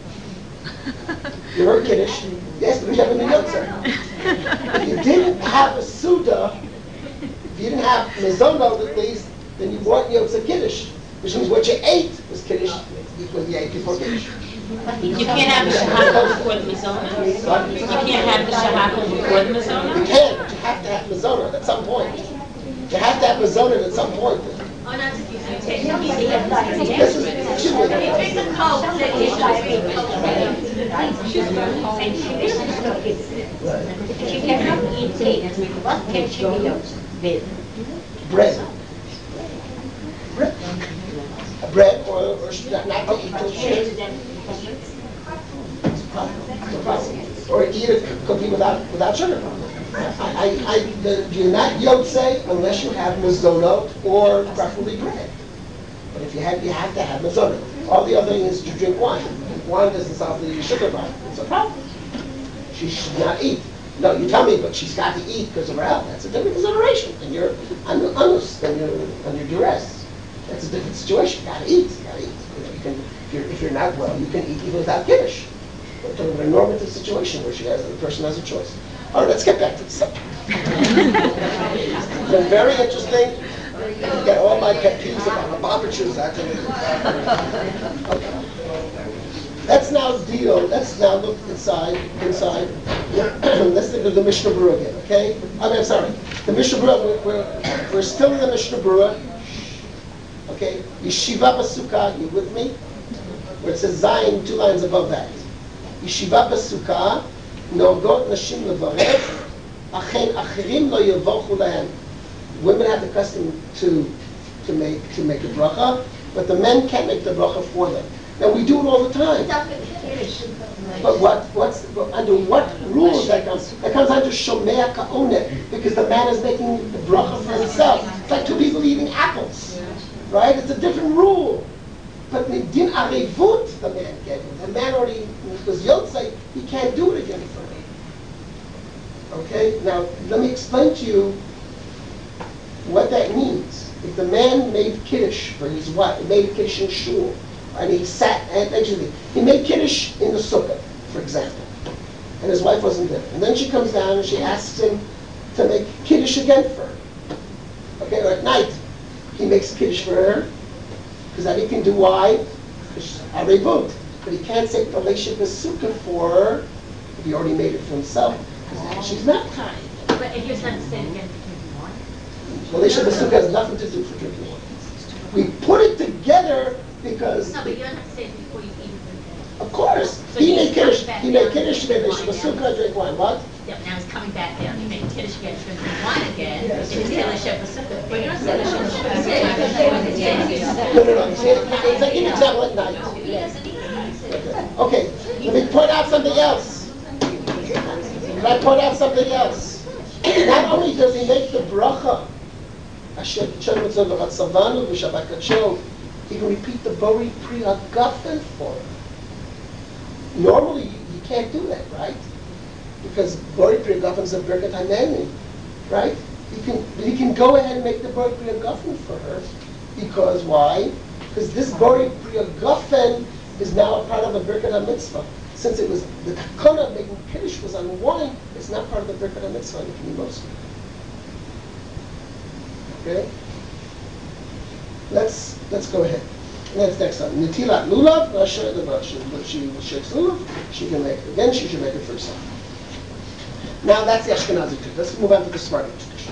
You heard Kiddush? Yes, because you have a Yotzer. If you didn't have a Suda, if you didn't have Mezonot at least, then you bought Yotzer Kiddush, which means what you ate was Kiddush, because you ate before Kiddush. You can't have the shahaka before the mizonah. You can't have the shahaka before the You mizonah. can, but you have to have Mezonot at some point. You have to have Mezonot at some point. Oh, not if you take This is, excuse me. She cannot eat cake. What can she be with? Bread. Bread. Bread, or, or she not, not to eat till she or eat it cookie without without sugar. I, I, I the, you're not yotze unless you have mezonot or preferably bread. But if you have, you have to have mezonot. All the other thing is to drink wine. Wine doesn't solve the sugar problem. It's a problem. She should not eat. No, you tell me, but she's got to eat because of her health. That's a different consideration. And you're under unus, and you're under duress. That's a different situation. You got to eat. You got to eat. You know, you can, if you're if you're not well, you can eat even without Kiddush. We're talking about a normative situation where she has the person has a choice. All right, let's get back to the subject. It's been very interesting. You get all my pet peeves about the barbecues, actually. Okay. Let's now deal, let's now look inside, inside. Let's think of the Mishnah Berurah again, okay? I mean, I'm sorry. The Mishnah Berurah, we're, we're, we're still in the Mishnah Berurah. Okay? Yeshiva B'Sukkah, you with me? Where it says Zayin, two lines above that. Yeshiva B'Sukkah, Nogot Nashim Levarech, Achen Achirim Lo Yevorchu Lahem. Women have the custom to to make to make a bracha, but the men can't make the bracha for them. Now we do it all the time. But what what's but under what rules that comes? That comes under Shomea Ka'onet, because the man is making the bracha for himself. It's like two people eating apples, right? It's a different rule. But Midin Arevut, the man can. The man already was Yotzei, he can't do it again for me. Okay? Now let me explain to you what that means. If the man made Kiddush for his wife, made Kiddush in shul, and he sat, and actually, he made Kiddush in the sukkah, for example, and his wife wasn't there. And then she comes down and she asks him to make Kiddush again for her. Okay, or at night, he makes Kiddush for her, because that he can do why? Because Arevut. But he can't say Palesha B'Sukkah for her, if he already made it for himself, because she's not kind. But if you're not saying again, Palesha B'Sukkah has nothing to do for drinking water. We put it together because... no, but you're not saying before you even drink it. Of course. So He he's made Kiddush, coming back he made down Kiddush, to made drink wine B'Sukkah, now. drink wine. What? Yeah, now he's coming back down. He made Kiddush again, drinking wine again. It's Kiddush B'Sukkah. But you're not saying No, no, no. See, it's like an example at night. Okay, let me point out something else. Let I point out something else. Not only does he make the bracha, he can repeat the Bori Pri HaGafen for her. Normally, you can't do that, right? Because Bori Pri HaGafen is a Birkat HaNe'emin, right? He can, he can go ahead and make the Bori Pri HaGafen for her. Because why? Because this Bori Pri HaGafen is now a part of the Birkat HaMitzvah. Since it was, the takana of making Kiddush was on wine, it's not part of the Birkat HaMitzvah, and it can be mostly. Okay? Let's let's go ahead. Let's next up. Netilat lulav, Rasha the Rasha. If she shakes lulav, she can make it. Again, she should make it for herself. Now that's the Ashkenazi tradition. Let's move on to the Sephardic tradition.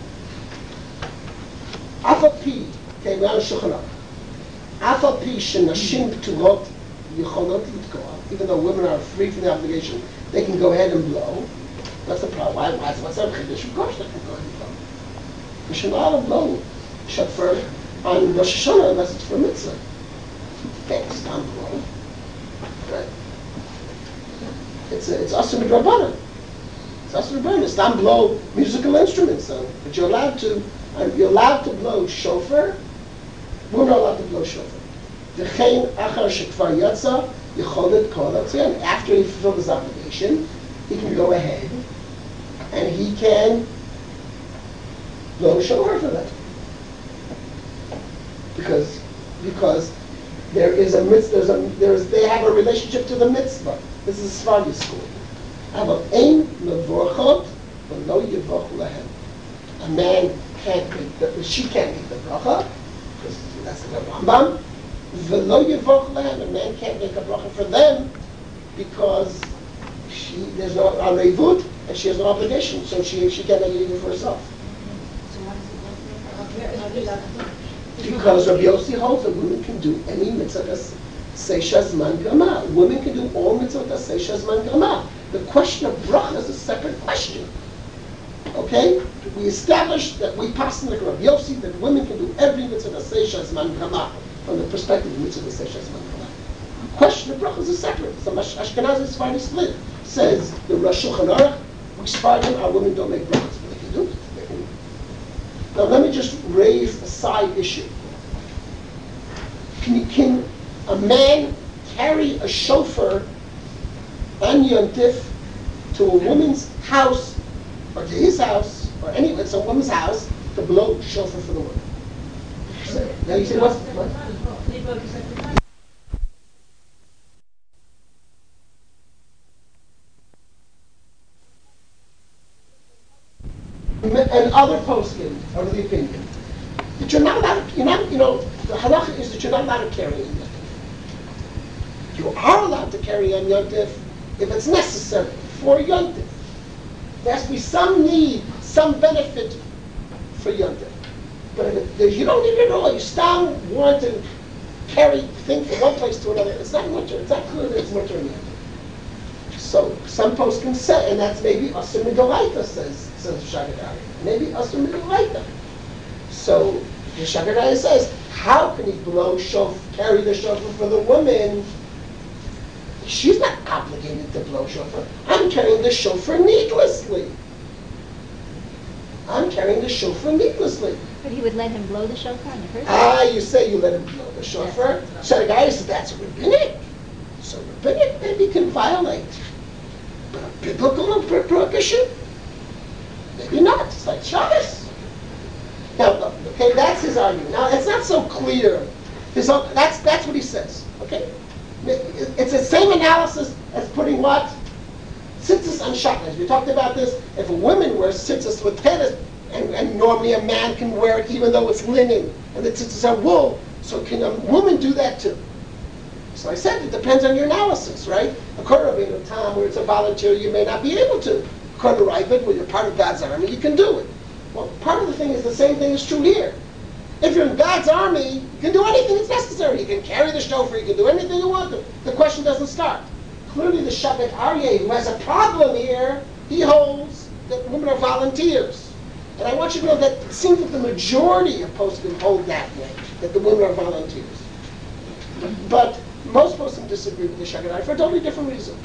Afa pi, okay, we're on Shulchan Aruch. Afa pi shenashim p'turot yicholot litkoa. Even though women are free from the obligation, they can go ahead and blow. What's the problem? Why? Why? What's our chiddush? Of course they can go ahead and blow. We should not have blown shofar on Rosh Hashanah unless it's for mitzvah. Thanks, don't blow. Right? It's a, it's asur midrabanan. It's asur midrabanan. It's not blow musical instruments, so, but you're allowed to. Uh, you're allowed to blow shofar. We're not allowed to blow shofar. V'chein achar shekvar yatsa yicholet kol hatzion. After he fulfilled his obligation, he can go ahead and he can blow shofar for that. because because there is a mitzvah. There's a there's they have a relationship to the mitzvah. This is Sephardi school. Ein mevorchot v'lo yivoch lehem. A man can't make the she can't make the bracha because that's the Rambam. V'lo yivoch lehem. A man can't make a bracha for them because she there's no arevut and she has no obligation, so she she can't make it even for herself. Because Rabbi Yossi holds that women can do any mitzvah seisha zman gama. Women can do all mitzvah seisha zman gama. The question of bracha is a separate question. Okay? We established that we pass in the Rabbi Yossi that women can do every mitzvah seisha zman gama from the perspective of mitzvah seisha zman gama. The question of bracha is a separate. It's a Ashkenazi Sephardi split. Says the Rosh Shulchan Aruch, we Sephardim, our women don't make brachas, but they can do it. They can. Now let me just raise a side issue. Can, you, can a man carry a shofar on Yom Tif to a woman's house, or to his house, or anyway, it's a woman's house, to blow shofar for the woman? So, now you say, what's, what? And other poskim are of the opinion that you're not allowed to, you're not, you know, the halacha is that you're not allowed to carry on Yom Tif. You are allowed to carry on Yom Tif if it's necessary for Yom Tif. There has to be some need, some benefit for Yom Tif. But if it, you don't need it at all. You still want to carry things from one place to another. It's not mutter. It's not clear that it's mutter in Yom Tif. So some poskim say, and that's maybe Asur Midoraita says, says Shagadai. Maybe Asur Midoraita. So the Shagadai says, how can he blow shofar, carry the shofar for the woman? She's not obligated to blow shofar. I'm carrying the shofar needlessly. I'm carrying the shofar needlessly. But he would let him blow the shofar in the first place? Ah, you say you let him blow the shofar. So the guy says that's rabbinic. So rabbinic maybe can violate. But a biblical prohibition? Maybe not. It's like Shabbos. Now, okay, that's his argument. Now, it's not so clear. His, that's, that's what he says, okay? It's the same analysis as putting what? Tzitzis on shackles. We talked about this. If a woman wears tzitzis with tennis, and, and normally a man can wear it even though it's linen, and the tzitzis are wool, so can a woman do that too? So I said, it depends on your analysis, right? According to Tom, where it's a volunteer, you may not be able to. According to Ravid, where you're part of God's army, you can do it. Well, part of the thing is the same thing is true here. If you're in God's army, you can do anything that's necessary. You can carry the shofar, you can do anything you want to. The question doesn't start. Clearly the Shabbat Aryeh, who has a problem here, he holds that women are volunteers. And I want you to know that it seems that the majority of poskim hold that way, that the women are volunteers. But most poskim disagree with the Shabbat Aryeh for a totally different reason.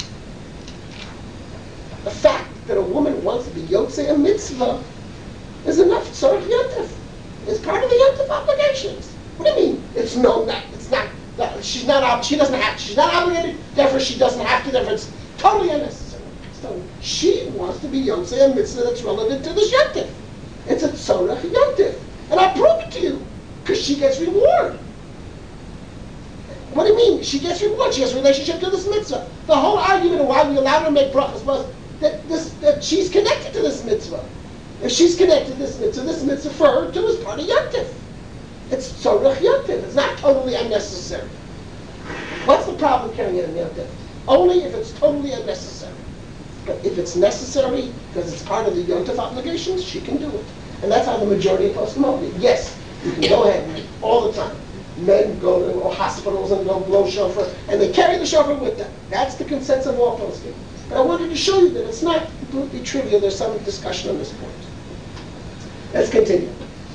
The fact that a woman wants to be Yotzei a mitzvah is enough tzorach yontif. It's part of the yontif obligations. What do you mean? It's no, not, it's not, that, she's not, she doesn't have to, she's not obligated, therefore she doesn't have to, therefore it's totally unnecessary. So she wants to be Yotzei a mitzvah that's relevant to this yontif. It's a tzorach yontif. And I'll prove it to you, because she gets reward. What do you mean? She gets reward, she has a relationship to this mitzvah. The whole argument of why we allowed her to make brachas was that, this, that she's connected to this mitzvah. If she's connected to this mitzvah, this mitzvah for her too is part of Yontif. It's tzorach Yontif. It's not totally unnecessary. What's the problem carrying it in Yontif? Only if it's totally unnecessary. But if it's necessary, because it's part of the Yontif obligations, she can do it. And that's how the majority of poskim hold it. Yes, you can go ahead and all the time. Men go to hospitals and go blow shofar, and they carry the shofar with them. That's the consensus of all poskim. But I wanted to show you that it's not completely trivial. There's some discussion on this point. Let's continue.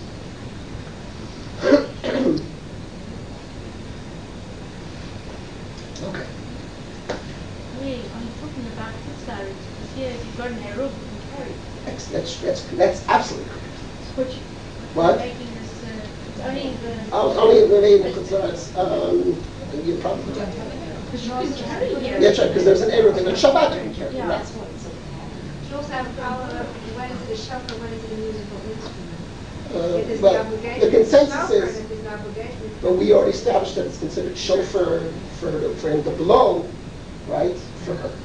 Okay. Hey, I'm talking about this marriage, because here if you've got an Eruv, you can carry it. That's, that's, that's, that's absolutely correct. Which, What? making this, uh, it's only the... Oh, only the name of the um, you probably right. Because you can carry it. That's right, because there's an Eruv and a Shabbat you can carry. Yeah. Right. That's what it's about. You also have a problem of when is it a shofar, when is it a musical instrument? Uh, If there's but the obligation the of the consensus shofar, is and if there's no obligation. But we already established that it's considered shofar for, for him to blow, right? For her.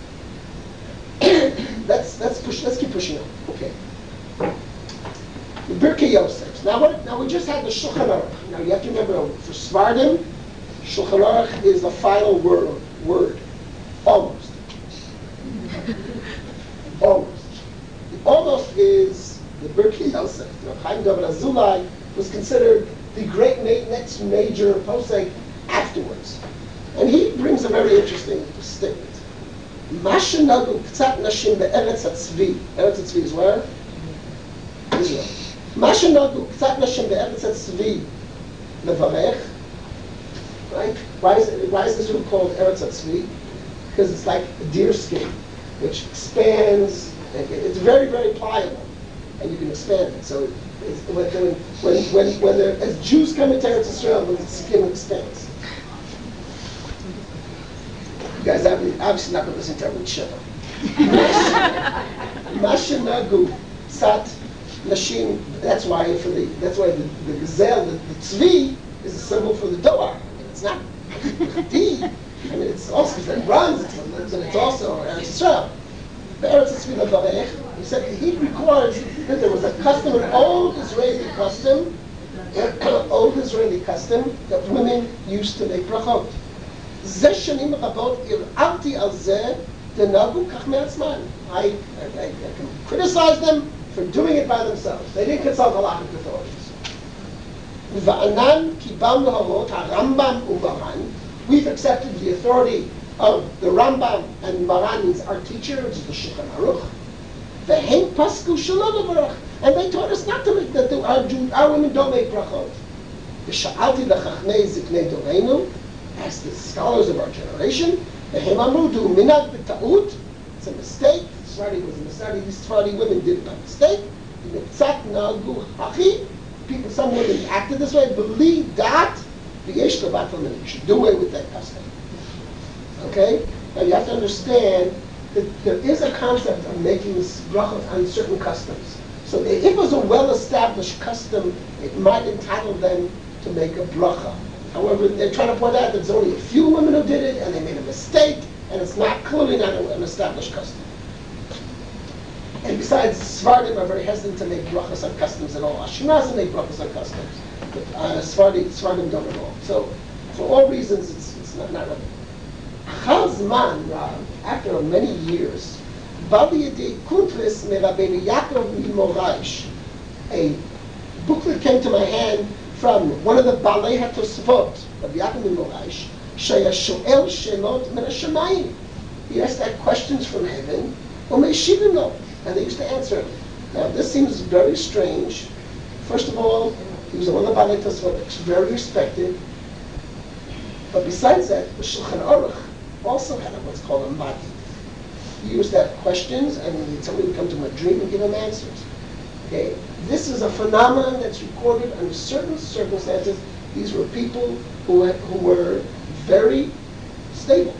let's let's push. Let's keep pushing on. Okay. The Birkei Yosef. Now what? Now we just had the Shulchan Aruch. Now you have to remember for Svardim, Shulchan Aruch is the final word. Word, almost. Almost. The almost is the Birkei Yosef. You know, Chaim David Azulai was considered the great ma- next major posek afterwards, and he brings a very interesting statement. Mashenadu k'tzat nashim be'eretz hatzvi. Eretz hatzvi is where? Israel. Mashenadu k'tzat nashim be'eretz hatzvi levarech. Right? Why is it, why is this room called Eretz hatzvi? Because it's like a deer skin, which expands. It's very, very pliable, and you can expand it. So it's, when, when, when, when there, as Jews come into Eretz Israel, the skin expands. You guys are obviously not going to listen to every show. Mashinagu sat nashim. That's why for the that's why the, the gazelle, the, the tzvi, is a symbol for the doar. I mean, it's not D. I mean, it's also because it runs, it's, and it's also Eretz Yisrael. The Eretz Yisrael Varech. He said he records that there was a custom, an old Israeli custom, old Israeli custom that women used to make brachot. זה שנים רבות ערערתי על זה דנהגו כך מעצמם. I, I, I can criticize them for doing it by themselves. They didn't consult halachic authorities. וענן קיבלנו הוראות הרמב"ם ומרן. We've accepted the authority of the Rambam, and Maran means our teacher, which is the Shulchan Aruch. והם פסקו שלא לברך. And they taught us not to make, that our, our women don't make brachot. ושאלתי לחכמי זקני דורנו, asked the scholars of our generation, והם אמרו, do minag b'ta'ut, it's a mistake. Sephardi was a mistake. These Sephardi women did it by mistake. V'netzat nagu hachi. People, some women acted this way, believe that v'yesh lovat l'minag. You should do away with that custom. Okay? Now you have to understand that there is a concept of making brachot on certain customs. So if it was a well-established custom, it might entitle them to make a bracha. However, they're trying to point out that there's only a few women who did it, and they made a mistake, and it's not clearly not an established custom. And besides, Sephardim are very hesitant to make brachas on customs at all. Ashkenazim make brachas on customs, but uh, Sephardim, Sephardim don't at all. So, for all reasons, it's, it's not, not relevant. Chazman, Rav, after many years, Bali Yedei Kuntris Merabbeinu Yaakov Mimoraish, a booklet came to my hand from one of the Balei HaTosfot of Yaakov Mimoraish, Shaya Shoel Shelot Min HaShamayim. He asked that questions from heaven, Umeshivim Lo, and they used to answer him. Now this seems very strange. First of all, he was one of the Balei HaTosfot, very respected. But besides that, the Shulchan Aruch also had what's called a Madi. He used to have questions, and somebody would come to him in a dream and give him answers. Okay, this is a phenomenon that's recorded under certain circumstances. These were people who had, who were very stable.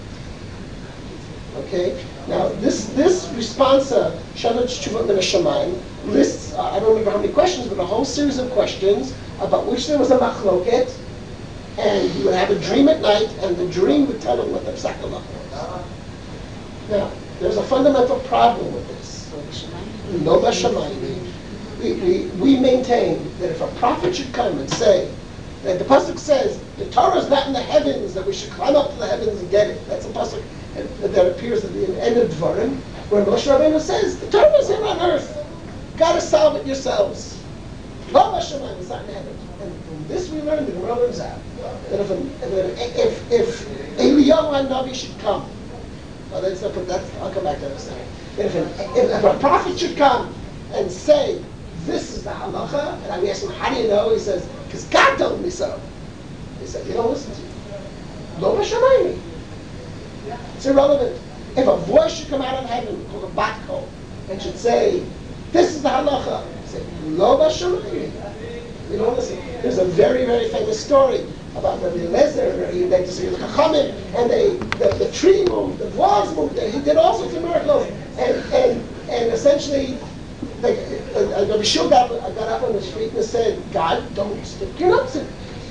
Okay, now this this responsa Shalat Tshuvot Min HaShamayim lists uh, I don't remember how many questions, but a whole series of questions about which there was a machloket, and he would have a dream at night, and the dream would tell him what the psak halacha was. Now, there's a fundamental problem with this. No b'shamayim. We, we, we maintain that if a prophet should come and say, that the pasuk says, the Torah is not in the heavens, that we should climb up to the heavens and get it. That's a pasuk that appears at the end of Dvarim, where Moshe Rabbeinu says, the Torah is here on earth. You've got to solve it yourselves. No b'shamayim is not in the heavens. And from this we learn, the Gemara learns out, that if, if, if, if Eliyahu HaNavi should come, well, that's not, that's, I'll come back to that in a second. If, an, if, if a prophet should come and say, this is the halacha, and I ask him, how do you know? He says, because God told me so. He said, you don't listen to you. Lo b'shamayim. It's irrelevant. If a voice should come out of heaven called a bat kol and should say, this is the halacha, he said, lo b'shamayim. You don't listen. There's a very, very famous story about Rabbi Eliezer. He went to see the Chachamim, and they, the, the tree moved, the walls moved. He did all sorts of miracles, and and and essentially, like, uh, Rabbi Shul got, got up on the street and said, "God, don't stick your nose in."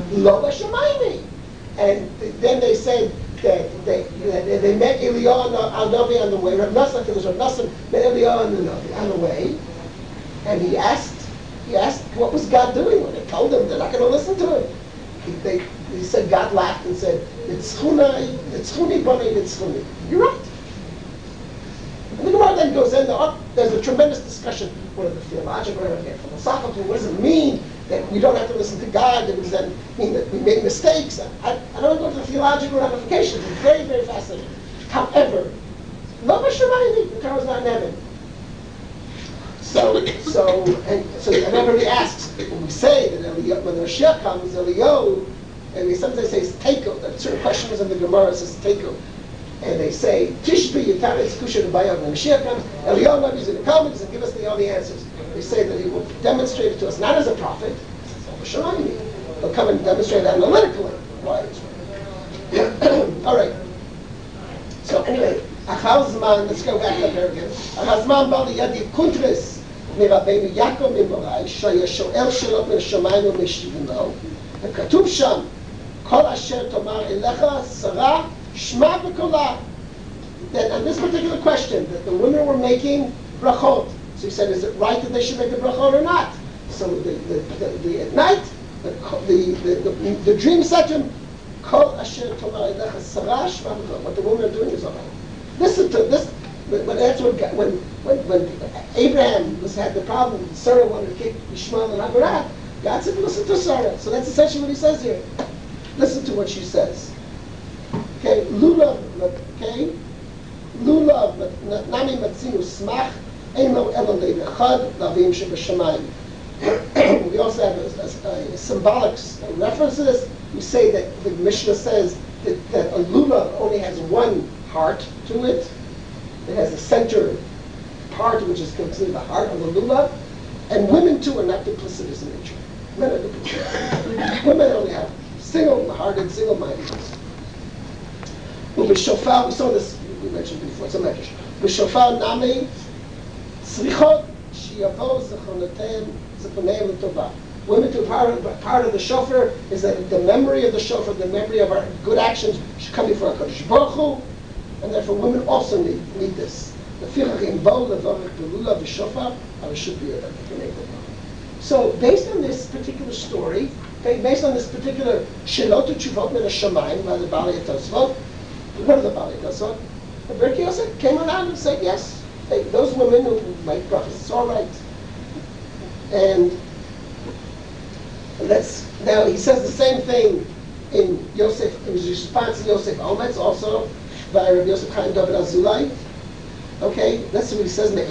Lo b'shamayim. And then they said that they, that they met Eliyahu al-Navi on the way. Rav Nassan, because Rav Nassan met Eliyahu al-Navi on the way, and he asked, he asked, what was God doing when they told him they're not going to listen to him? He, they, he said, God laughed and said, "It's chunai, it's chuni b'nei, it's chuni." You're right. And the Gemara then goes in, the, there's a tremendous discussion, what are the theological, what are the philosophical, what does it mean that we don't have to listen to God, that does that mean that we make mistakes? I, I don't go to the theological ramifications, it's very, very fascinating. However, lo b'shamayim, the Torah is not in heaven. So, so, and so, and everybody asks, when we say that Eliyahu, when the Mashiach comes, Eliyahu, and we sometimes say it's Teiko, that certain questions in the Gemara says Teiko, and they say, Tishbi Yitaretz Kusha D'Bayah, when the Mashiach comes, Eliyahu Navi is going to come and give us the, all the answers. They say that he will demonstrate it to us, not as a prophet, he'll come and demonstrate it analytically. Right? All right. So anyway, Achal Zman, let's go back up here again. Achal Zman Bali Yadi Kuntris, מרבנו יעקב ממוראי, שהיה שואל שאלות מן השמיים ומשיבים לו, וכתוב שם, כל אשר תאמר אליך שרה, שמע בקולה. Then on this particular question, that the women were making brachot. So he said, is it right that they should make a brachot or not? So the, the, the, the, at night, the, the, the, the, the dream said to him, kol asher tomar elecha sarah shema b'kol. What the women are doing is all right. Listen to this. But that's what when when when Abraham was had the problem, Sarah wanted to kick Ishmael and Hagar. God said, listen to Sarah. So that's essentially what he says here. Listen to what she says. Okay, lulav. Okay, lulav. Nami matzinu smach. Eino elo le'echad lavim shebashamayim. We also have a, a, a symbolic reference to this. We say that the Mishnah says that, that a lulav only has one heart to it. It has a center part, which is considered the heart of the lulav. And women, too, are not duplicitous in nature. Men are duplicitous. Women only have single-hearted, single-mindedness. Well, with shofar, we saw this, we mentioned before, it's a medrash. With shofar nami, tzrichot, shiyavo, zechonotem, zechoneim l'tovah. Women, too, part of, part of the shofar is that the memory of the shofar, the memory of our good actions, should come before HaKadosh Baruch Hu. And therefore, women also need, need this. So, based on this particular story, based on this particular Shilot Tshuvot Min HaShamayim by the Baalei Tosfot, what are the Baalei Tosfot? The Birkei Yosef came around and said, yes, they, those women who make brachas, it's all right. And that's, now he says the same thing in Yosef, in his response to Yosef Ometz also, by Rabbi Yosef Chaim David Azulai. Okay, that's what he says. In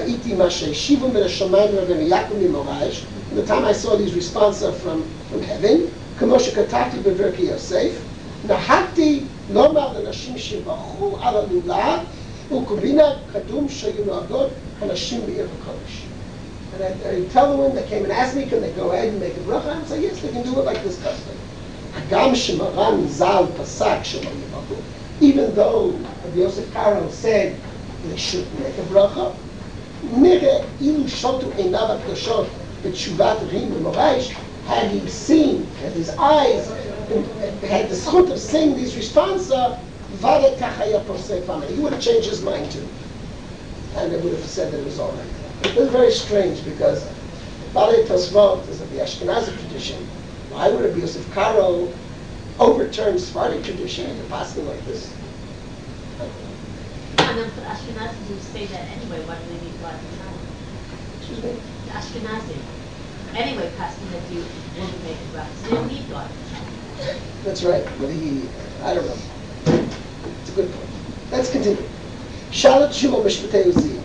the time I saw these responses from, from heaven, Kamosha Katati Beverki Yosef, Nahati Lomar Nashim Shivachu Ala Lulav, Ukubina Kadum Shayunagot, Hanashim Be'ir HaKodesh. And I, I tell the women that came and asked me, can they go ahead and make a bracha? And say, yes, they can do it like this custom. Hagam Shemaran Zal Pasak Shemayivahu. Even though Rabbi Yosef Karo said they should make a bracha, Nire ilu shotu einav hakadoshot b'tshuvat rim v'moraish, had he seen, had his eyes, had the zchut of seeing these responses, vadet kachaya posei fama, he would have changed his mind too, and they would have said that it was all right. It was very strange because Baalei Tosfot is of the Ashkenazi tradition. Why would Rabbi Yosef Karo overturn Sephardic tradition and passing like this? And then for Ashkenazis who say that anyway, why do they need blood and time? Excuse me? The Ashkenazi. Anyway, passing that you won't make it right. So they don't need blood and time. That's right. But he, I don't know. It's a good point. Let's continue. Shalat Shmuel Mishpatei Uziel.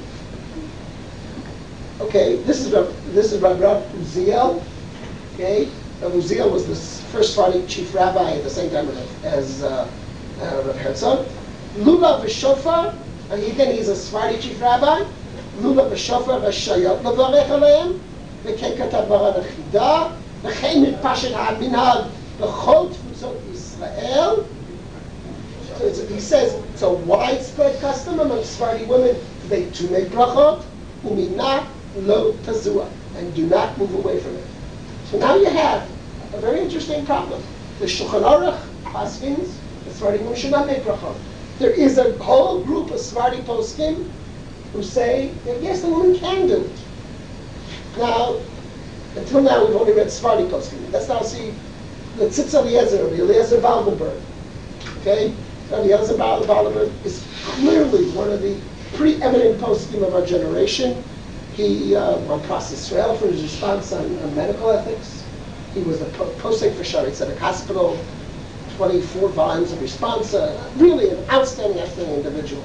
Okay, this is Rav, this is Rav Uziel. Okay, Rav Uziel was the first Sephardic chief rabbi at the same time as uh, uh, Rav Herzog. Lulav v'shofar, and again he's a Sephardic chief rabbi. Lulav v'shofar v'shayot levarech aleim, v'kei katav Maran Achida, v'chein mitpashet ha'minhag b'chol tfuzot Yisrael. So it's, he says it's a widespread custom among Sephardi women they to make brachot, umina lo tazua, and do not move away from it. So now you have a very interesting problem. The Shulchan Aruch paskins, the Sephardi women should not make brachot. There is a whole group of Sephardi poskim who say that yes, the woman can do it. Now, until now we've only read Sephardi poskim. Let's now see the Tzitz Eliezer, the Eliezer Waldenberg. Okay, so Eliezer Waldenberg is clearly one of the preeminent poskim of our generation. He uh, won Pras Yisrael for his response on, on medical ethics. He was the po- posting for Shaarei Tzedek Hospital, twenty-four volumes of response. Uh, really an outstanding, outstanding individual.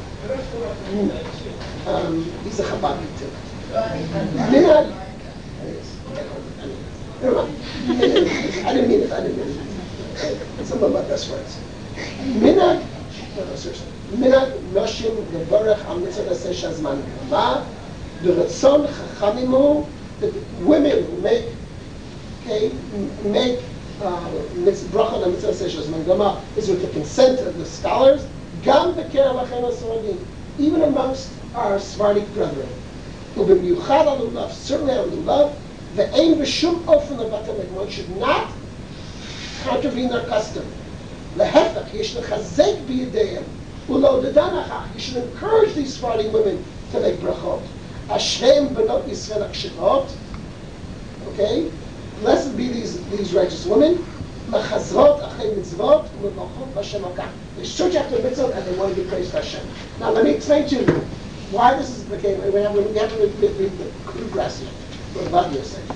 Um, he's a Chabadnik too. Minhag. Never mind. I didn't mean it. I didn't mean it. It's some of my best friends. Minhag. No, no, seriously. Minhag Noshim Levarach Al Mitzvah Aseh Shazman Gama. The Ratzon Chachamimu, the women who make, okay, make bracha on mitzvah seishas mangama is with the consent of the scholars. Gam b'kerav achenu Sephardim, even amongst our Sephardic brethren, who b'miyuchad al lulav, certainly al lulav, ve'ein b'shum ofen levatel, one should not contravene their custom. Lehefach, you should chazek b'yedeihem, ulo dedanachach, you should encourage these Sephardi women to make brachot. Ashrem benot Yisrael akshirot. Okay, blessed be these these righteous women. Machazrot achay mitzvot u'mevachot b'Hashem hakach. They search after mitzvot and they want to be praised by Hashem. Now let me explain to you why this is became. We have we have to read the Krugrass here. What about you say?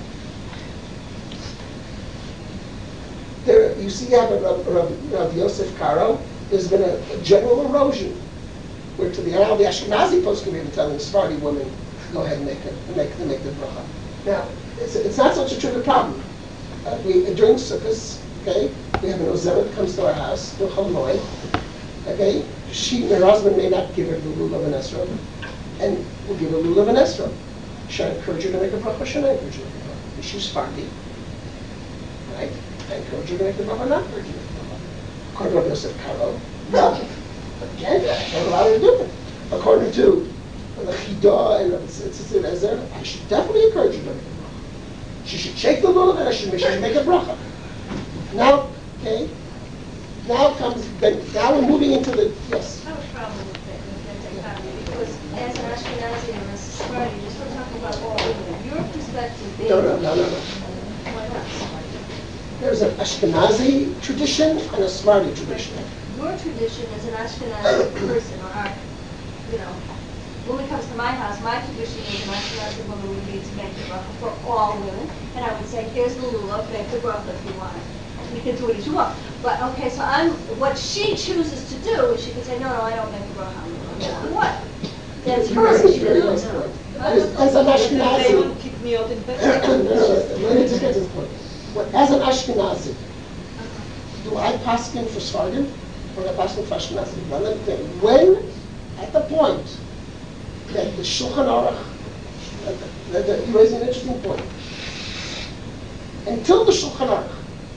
There, you see, you have a Rav, Rav, Rav Yosef Karo. There's been a, a general erosion, where to the now the Ashkenazi poskim even telling Sephardi women, go ahead and make it, make the make the bracha. Now, it's, it's not such a trivial problem. Uh, we during Sukkot, okay, we have an ozeret that comes to our house, the Cholmoy, okay. She, her husband may not give her the lulav and esrog, and will give her lulav and esrog. Should I encourage her to make a bracha? Should I encourage her to make a bracha? She's Sephardi, right? I encourage her to make the bracha, not encourage her to make the bracha. According to Rabbi Yosef Karo, no. Again, I don't allow her to do it. According to the Chidah and Rabbi Tzitz Eliezer, I should definitely encourage her to make a bracha. She should shake the lulav and I should make sure she make a bracha. Now, okay, now comes, now we're moving into the, yes? I have a problem with that, with that dichotomy, because as an Ashkenazi and a Sephardi, you're still talking about all women. Your perspective is... No, no, no, no, no. Why not? There's an Ashkenazi tradition and a Sephardi tradition. Your tradition as an Ashkenazi person, or our, you know, woman comes to my house, my tradition is an Ashkenazi woman would need to make the bracha for all women, and I would say, here's the lulav, make the bracha if you want it. You can do it as you want. But okay, so I'm, what she chooses to do is she can say, no, no, I don't make the bracha. What? That's her, she can do it. As, as an Ashkenazi, They wouldn't kick me out in no, no, no, let me just get to this point. What, as an Ashkenazi, do I paskin for Sephardim or do I paskin for Ashkenazi? Well, let me tell you, when, at the point that the Shulchan Aruch, that, that, you raise an interesting point. Until the Shulchan Aruch,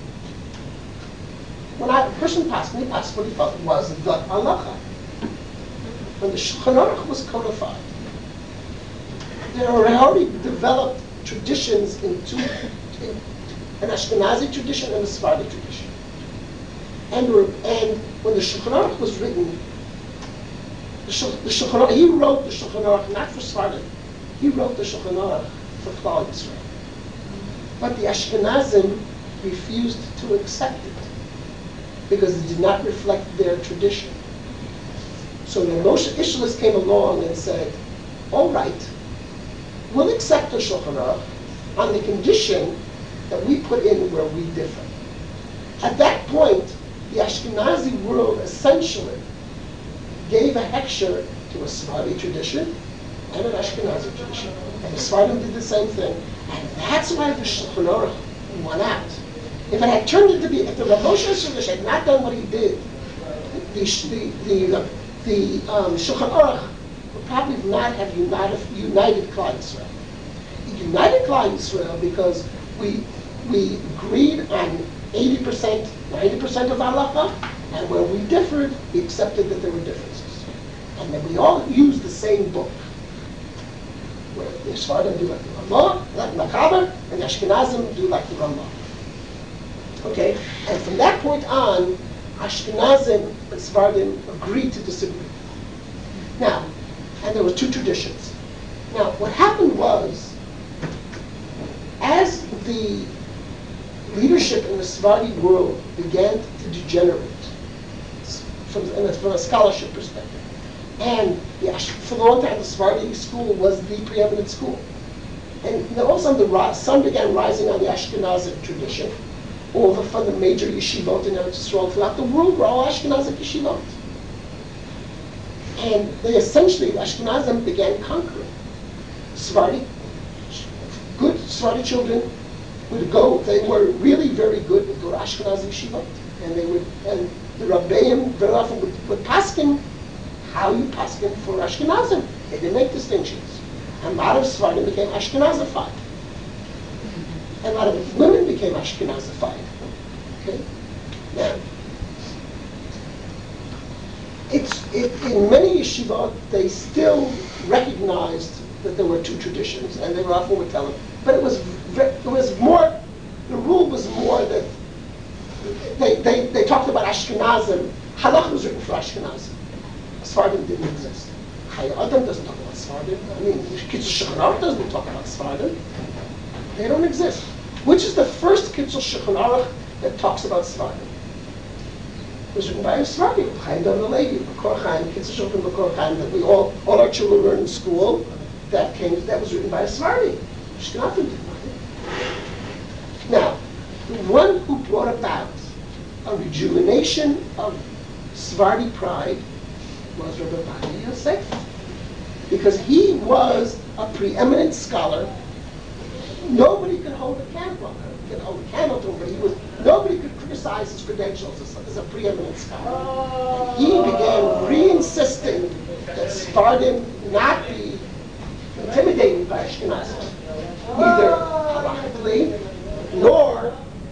when I, a person paskin, he paskin what he thought was the halacha. When the Shulchan Aruch was codified, there were already developed traditions in two, in, an Ashkenazi tradition and a Sephardi tradition. And, and when the Shulchan Aruch was written, the, Shul, the Shulchan Aruch, he wrote the Shulchan Aruch not for Sephardim, he wrote the Shulchan Aruch for Klal Yisrael. But the Ashkenazim refused to accept it because it did not reflect their tradition. So when Moshe Ishlis came along and said, all right, we'll accept the Shulchan Aruch on the condition that we put in where we differ. At that point, the Ashkenazi world essentially gave a hechsher to a Sephardi tradition and an Ashkenazi tradition. And the Sephardim did the same thing. And that's why the Shulchan Aruch won out. If it had turned into be, if the Rav Moshe Ishlis had not done what he did, the, the, the, the, the um, Shulchan Aruch would probably not have united, united Klal Yisrael. It united Klal Yisrael because we we agreed on eighty percent, ninety percent of halacha, and where we differed, we accepted that there were differences. And then we all used the same book. Where the Sephardim do like the Ramah, like the Machaber, and the Ashkenazim do like the Ramah. Okay? And from that point on, Ashkenazim and Sephardim agreed to disagree. Now, and there were two traditions. Now, what happened was, as the leadership in the Sephardi world began to degenerate, from, from a scholarship perspective, and the, for a long time the Sephardi school was the preeminent school. And then all of a sudden the sun began rising on the Ashkenazic tradition. All the, from the major yeshivot in Eretz Yisrael throughout the world were all Ashkenazic yeshivot. And they essentially, the Ashkenazim began conquering. Sephardi, good Sephardi children would go, they were really very good, would go to Ashkenazi yeshivot. And they would, and the Rabbeim very often would, would paskin how you paskin for Ashkenazim. They didn't make distinctions. And a lot of Sephardim became Ashkenazified. And a lot of women became Ashkenazified. Okay? Now, it's, it, in many yeshivot, they still recognized that there were two traditions, and they were often would tell them. But it was, it was more, the rule was more that they, they, they talked about Ashkenazim. Halach was written for Ashkenazim. Sephardim didn't exist. Chayei Adam doesn't talk about Sephardim. I mean, Kitzur Shulchan Aruch doesn't talk about Sephardim. They don't exist. Which is the first Kitzur Shulchan Aruch that talks about Sephardim? It was written by a Sephardi, Chaim David Levi, B'Kor Chaim, Kitzur Shulchan B'Kor Chaim, that we all, all our children learn in school. That came, that was written by a Sephardi. Ashkenazim didn't write it. Now, the one who brought about a rejuvenation of Sephardi pride was Rabbi Ovadia Yosef, because he was a preeminent scholar. Nobody could hold a candle, could hold a candle to him, but he was. Nobody could criticize his credentials as, as a preeminent scholar. And he began re-insisting that Sephardim not be intimidated by Ashkenazim, neither halachically nor.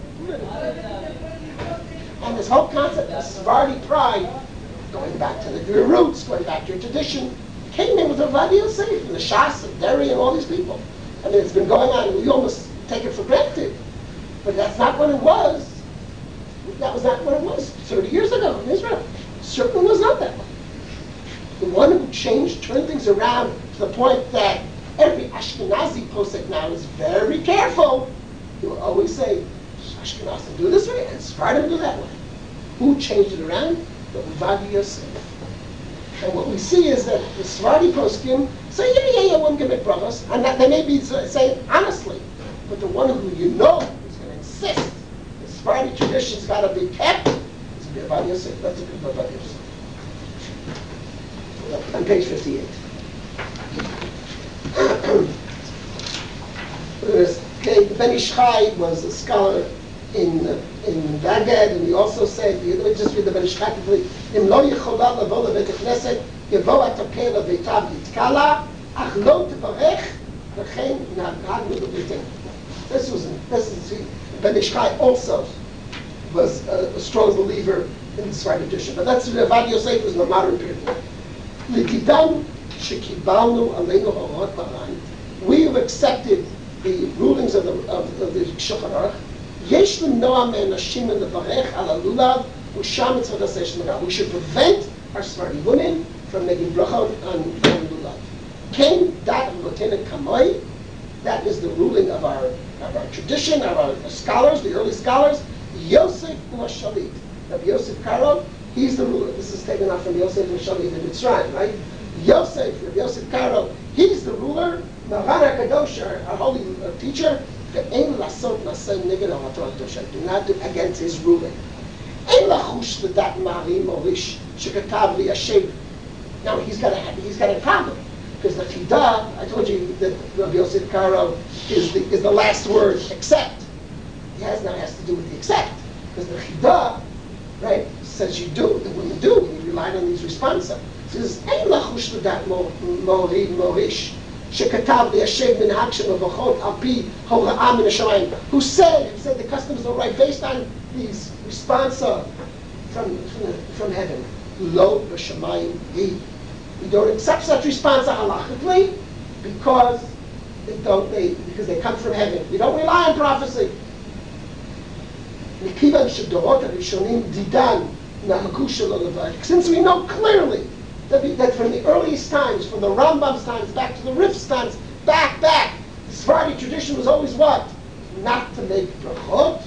And this whole concept of Sephardi pride, going back to the, your roots, going back to your tradition, came in with Ovadia Yosef and the Shas and Derry and all these people. I mean, it's been going on, we almost take it for granted. But that's not what it was. That was not what it was thirty years ago in Israel. It certainly was not that way. The one who changed, turned things around to the point that every Ashkenazi posek now is very careful. He will always say, Ashkenazim do this way and Sephardim do that way. Who changed it around? The Ovadia Yosef. And what we see is that the Sephardi poskim say, yeah, yeah, yeah, one can make brachos, and that they may be saying honestly, but the one who you know is going to insist the Sephardi tradition's got to be kept is Ovadia Yosef. That's a good Ovadia Yosef. On page fifty-eight. Okay, Ben Ish Chai was a scholar in uh, in Baghdad, and he also said, let me just read the Ben Ish Chai quickly. Im lo yichola lavo lebeit knesset, yevo atokeh lebeitav yitkala, ach lo tevarech, v'chein nagagnu lebeitenu. This was this is Ben Ish Chai also was a, a strong believer in the Sephardi tradition, but that's Ovadia Yosef was in the modern period. L'tidam shekibalnu aleinu ha'orot b'chaim. We have accepted the rulings of the of, of the Shulchan Aruch. Yesh l'mnoa me'anashim levarech al halulav u'sham mitzvot aseh shemarav. We should prevent our Sephardi women from making brachot on, on lulav. Ken dat v'lotenet kamoi. That is the ruling of our of our tradition, of our scholars, the early scholars. Yosef u'ashalit. Rabbi Yosef Karo, he's the ruler. This is taken out from Yosef u'ashalit in Mitzrayim, right? Yosef, Rabbi Yosef Karo, he's the ruler. Maran HaKadosh, our holy uh, teacher, do not do against his ruling. Now he's got a he's got a problem because the chidah, I told you that Rabbi Yosef Karo is the is the last word except. He has now has to do with the except because the chidah, right, says you do the women do and you relied on these responsa. It says ein lachush l'dat mori morish. שכתב ליישב מנהג של מבוכות על פי הוראה מן השמיים. Who said, who said the customs are right based on these responsa from, from, from heaven. Lo b'shamayim he. We don't accept such responsa halachically because they don't, they, because they come from heaven. We don't rely on prophecy. מכיוון שדורות הראשונים דידן נהגו שלא לברך. Since we know clearly that, we, that from the earliest times, from the Rambam's times back to the Rif's times, back, back, the Sephardi tradition was always what? Not to make brachot.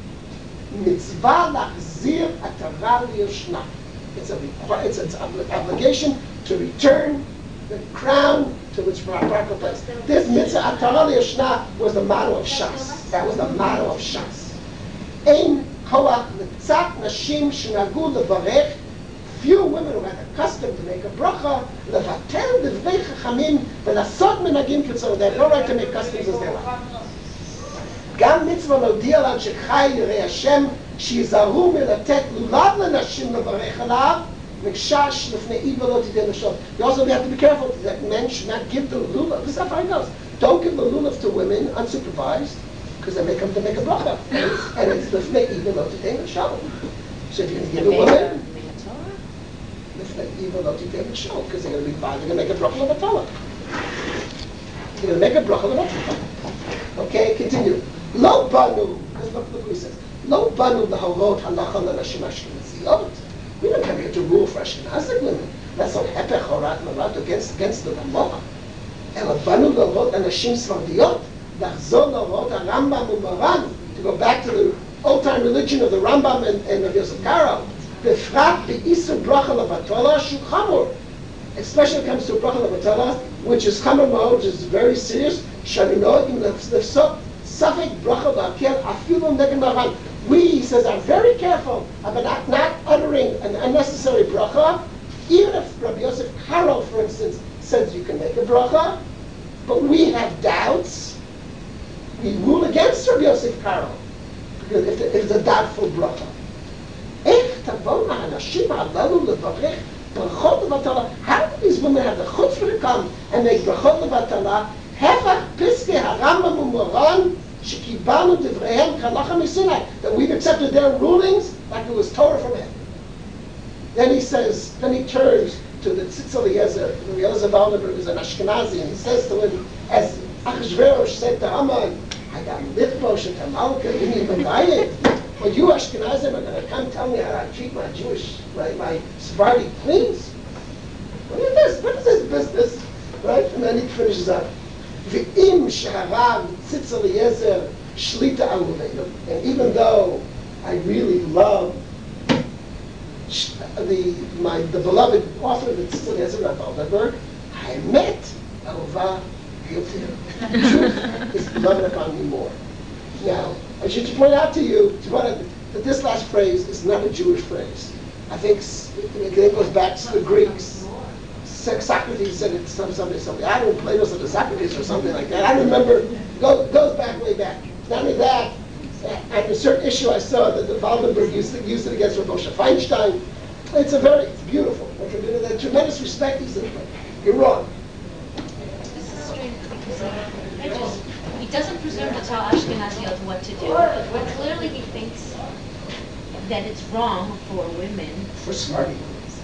Mitzvah lachzir atara liyoshna. It's a requir- it's an obligation to return the crown to its proper place. This mitzvah atara liyoshna was the motto of Shas. That was the motto of Shas. Ein koach letzat nashim shenagu levarech. Few women who had the custom to make a bracha, levatel divrei chachamim velasot menagim kitzur. They had no right to make customs as they like. גם מצווה להודיע לאנשי חי יראי השם שיזהרו מלתת לולב לנשים לברך עליו מקשש לפני עיוור לא תיתן לשון. You also have to be careful that men should not give the lulav. This is how it goes. Don't give the lulav to women unsupervised because they may come to make a bracha. And it's לפני עיוור לא תיתן לשון. So if you're going to give a woman לפני עיוור לא תיתן לשון because they're going to be fine. They're going to make a bracha levatala. They're going to make a bracha levatala. Okay, continue. לא בנו, because look, look what he says, לא בנו להורות הלכה לנשים אשכנזיות. We don't come here to rule for Ashkenazi women. That's not hepech horat marat against, against the Ramah. אלא באנו להורות לנשים ספרדיות, לחזור להורות הרמב"ם ומרן, to go back to the old-time religion of the Rambam and, and of Yosef Karo, בפרט באיסור ברכה לבטלה שהוא חמור. Especially when it comes to bracha levatala, which is chamor ma'od, which is very serious. Shani no'egim lefsot safek bracha ba'akel afilu neged maran. We, he says, are very careful about not, not uttering an unnecessary bracha, even if Rabbi Yosef Karo, for instance, says you can make a bracha, but we have doubts. We rule against Rabbi Yosef Karo because if, if it's a doubtful bracha. איך תבואנה הנשים הללו לברך brachot levatala? How do these women have the chutzpah to come and make brachot levatala? Hefach piskei harambam u'moran shekibalnu divreihem kalacha misinai. That we've accepted their rulings like it was Torah from heaven. Then he says, then he turns to the Tzitz Eliezer. Eliezer Waldenberg is an Ashkenazi, and he says to him, as Achashverosh said to Haman, I got litbosh and tamalka, you need to well, you Ashkenazim are going to come tell me how to treat my Jewish, right, my Sephardi queens? What is this? What is this business? Right? And then he finishes up. V'im sheharav tzitz Eliezer shlita aluveinu. And even though I really love the my the beloved author of the Tzitz Eliezer, Rav Waldenberg, I met Ahova Yoter. Truth is beloved upon me more. Now, I should point out to you that this last phrase is not a Jewish phrase. I think it goes back to the Greeks. Socrates said it some somebody something. I don't know, Plato said to Socrates or something like that. I remember. It goes, goes back way back. Not only that, at a certain issue I saw that the Waldenberg used it, used it against Rav Moshe Feinstein. It's a very it's beautiful. There's tremendous respect. He said, you're wrong. This is strange because I just. He doesn't presume to tell Ashkenaziyot what to do, but clearly he thinks that it's wrong for women. For Sephardi.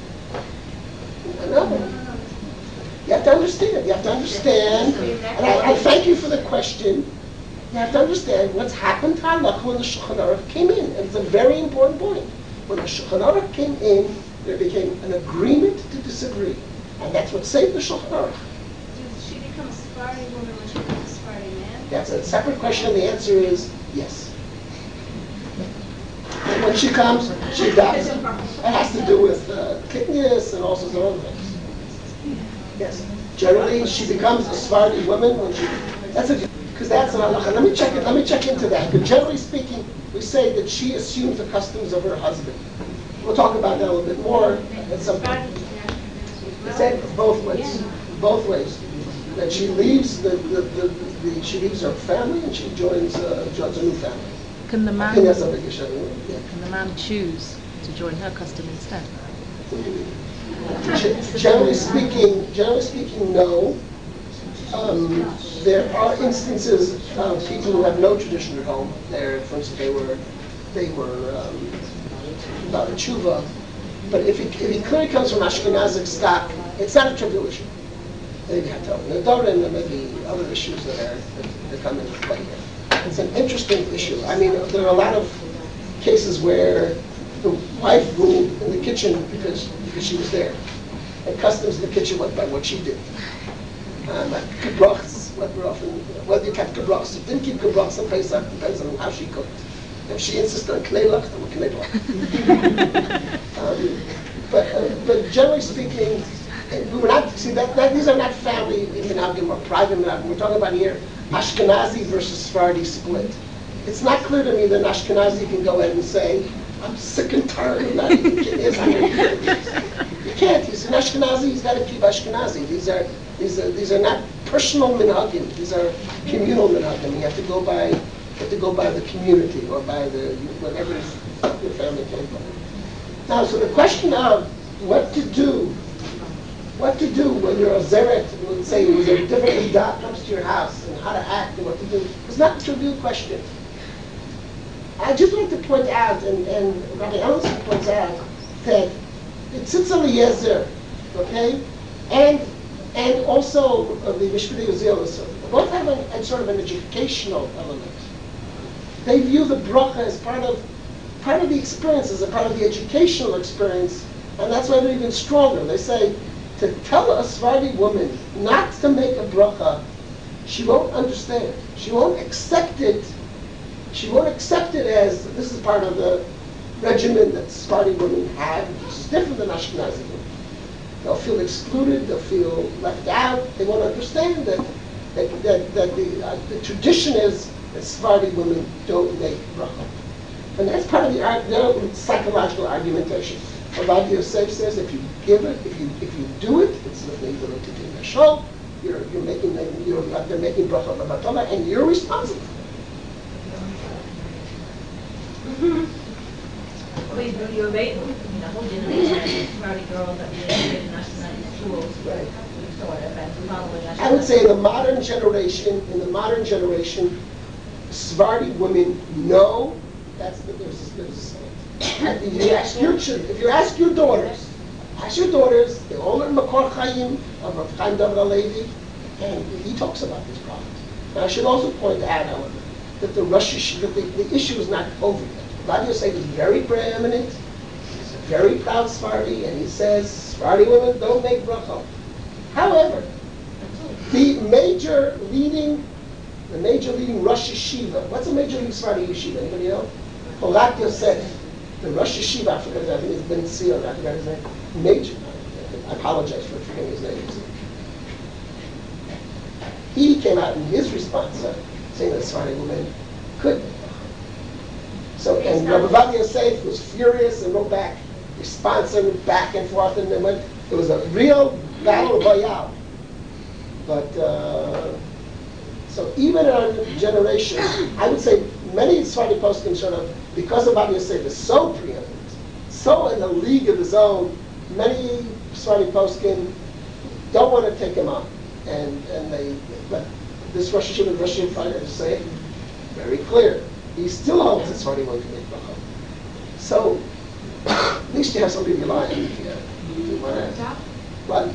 No. You have to understand. You have to understand. And I, I thank you for the question. You have to understand what's happened to Halacha when the Shulchan Aruch came in. And it's a very important point. When the Shulchan Aruch came in, there became an agreement to disagree. And that's what saved the Shulchan Aruch. Does she become a Sephardi woman when she becomes a Sephardi man? That's a separate question, and the answer is yes. And when she comes, she does. It has to do with uh, kidneys and all sorts of other things. Yes. Generally, she becomes a Sephardi woman when she. That's a because that's an halacha. Let me check it. Let me check into that. But generally speaking, we say that she assumes the customs of her husband. We'll talk about that a little bit more at some point. It's said both ways. Both ways. That she leaves the, the, the, the she leaves her family and she joins uh, joins a new family. Can the I man think that's a big issue. Yeah. can the man choose to join her custom instead? Generally speaking, generally speaking, no. Um, there are instances of people who have no tradition at home. There, for instance, they were they were um, about a tshuva. But if he, if he clearly comes from Ashkenazic stock, it's not a trivial issue. Maybe Hatorim, and maybe other issues that are that, that come into play here. It's an interesting issue. I mean, there are a lot of cases where the wife ruled in the kitchen because, because she was there. And customs in the kitchen went by what she did. Um, Kabrachs, whether often, whether you kept kabrachs, you didn't keep kabrachs on Pesach, depends on how she cooked. If she insisted on knelach, then we're knelach. um, but, uh, but generally speaking, we were not, see, that, that, these are not family minhagim or private minhagim. We're talking about here Ashkenazi versus Sephardi split. It's not clear to me that an Ashkenazi can go ahead and say, I'm sick and tired of that. You can't. He's an Ashkenazi, he's got to keep Ashkenazi. These are, these are, these are not personal minhagim. These are communal minhagim. You have to go by, you have to go by the community or by the, whatever your family came from. Now, so the question of what to do, what to do when you're a zeret, let's say it was a different dot comes to your house, and how to act and what to do, it's not a trivial question. I just want to point out, and, and Rabbi Ellison points out, that it sits on the Yezer, okay, and and also uh, the Mishpachei Uziel, both have a, a sort of an educational element. They view the bracha as part of part of the experience, as a part of the educational experience, and that's why they're even stronger. They say to tell a Sephardi woman not to make a bracha, she won't understand. She won't accept it. She won't accept it as this is part of the regimen that Sephardi women have, which is different than Ashkenazi women. They'll feel excluded. They'll feel left out. They won't understand that that, that, that the, uh, the tradition is that Sephardi women don't make bracha. And that's part of the uh, psychological argumentation. Ovadia Yosef says if you give it, if you if you do it, it's the thing that to do show. You're you're making you're they're making bracha b'batala, and you're responsible. Please do your baby. The whole generation of Sephardi girls that we educated in Ashkenazi schools. Right. Sort of, and following Ashkenazi. I would say in the modern generation, in the modern generation, Sephardi women know that's the there's there's. If you ask your children, if you ask your daughters, ask your daughters, they all learn Makor Chaim of Rav Chaim David HaLevi, and he talks about this problem. Now I should also point out, however, that the Rosh that the, the issue is not over yet. Ovadia Yosef is very preeminent. He's a very proud Sephardi, and he says Sephardi women don't make bracha. However, the major leading, the major leading Rosh Yeshiva. What's a major leading Sephardi yeshiva? Anybody know? Porat Yosef. The Rosh Yeshiva, I forget, I think it's Ben Sion, I forgot his name. Major. I apologize for forgetting his name. He came out in his response uh, saying that Sephardi women could. So, and Rabbi Ovadia Yosef was furious and wrote back, response and back and forth, and then went, it was a real battle royale. But, uh, so even in our generation, I would say many Sephardi poskim sort of, because Ovadia Yosef is so preeminent, so in the league of his own, many Sephardi poskim don't want to take him on. And and they, but this Rosh Yeshiva, Rosh Yeshiva, say it very clear. He still holds that Sephardi women can make bracha. So at least you have somebody to rely on. Yeah. What?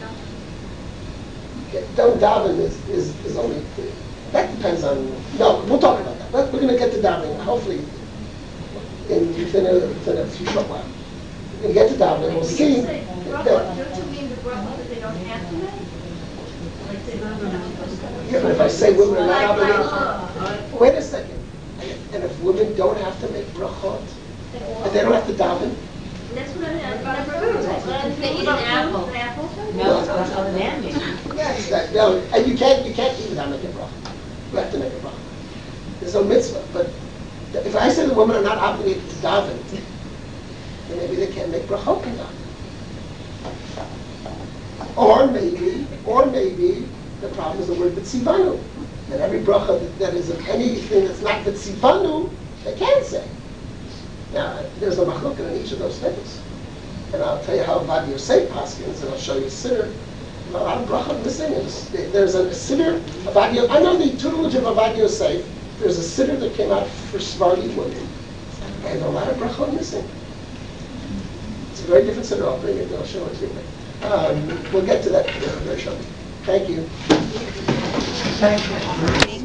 Don't daven is, is, is only, that depends on, no, we'll talk about that. But we're going to get to davening, hopefully, in within a, within a few short while. We're going to get to davening, we'll see. Don't you mean the bracha that they don't have to make? Like they don't have to. Yeah, but if I say women are not obligated, wait a second. And if women don't have to make brachot, and they don't have to daven, That's what I'm, I've never heard of that. They eat an apple. An apple? No, it's not a man. yes, that, no, and you can't you can't eat without making bracha. You have to make a bracha. There's no mitzvah. But if I say the women are not obligated to daven, then maybe they can't make brachot in daven. Or maybe, or maybe the problem is the word b'tzivanu. That every bracha that, that is of anything that's not b'tzivanu, they can't say. Now, there's a machloket in each of those things. And I'll tell you how Ovadia Yosef paskins, and I'll show you a siddur. A lot of bracha missing. There's a siddur, Ovadia, I know the tutelage of Ovadia Yosef. There's a siddur that came out for Sephardi women. And a lot of bracha missing. It's a very different siddur. I'll bring it, I'll show it to you. Um, we'll get to that very shortly. Thank you. Thank you.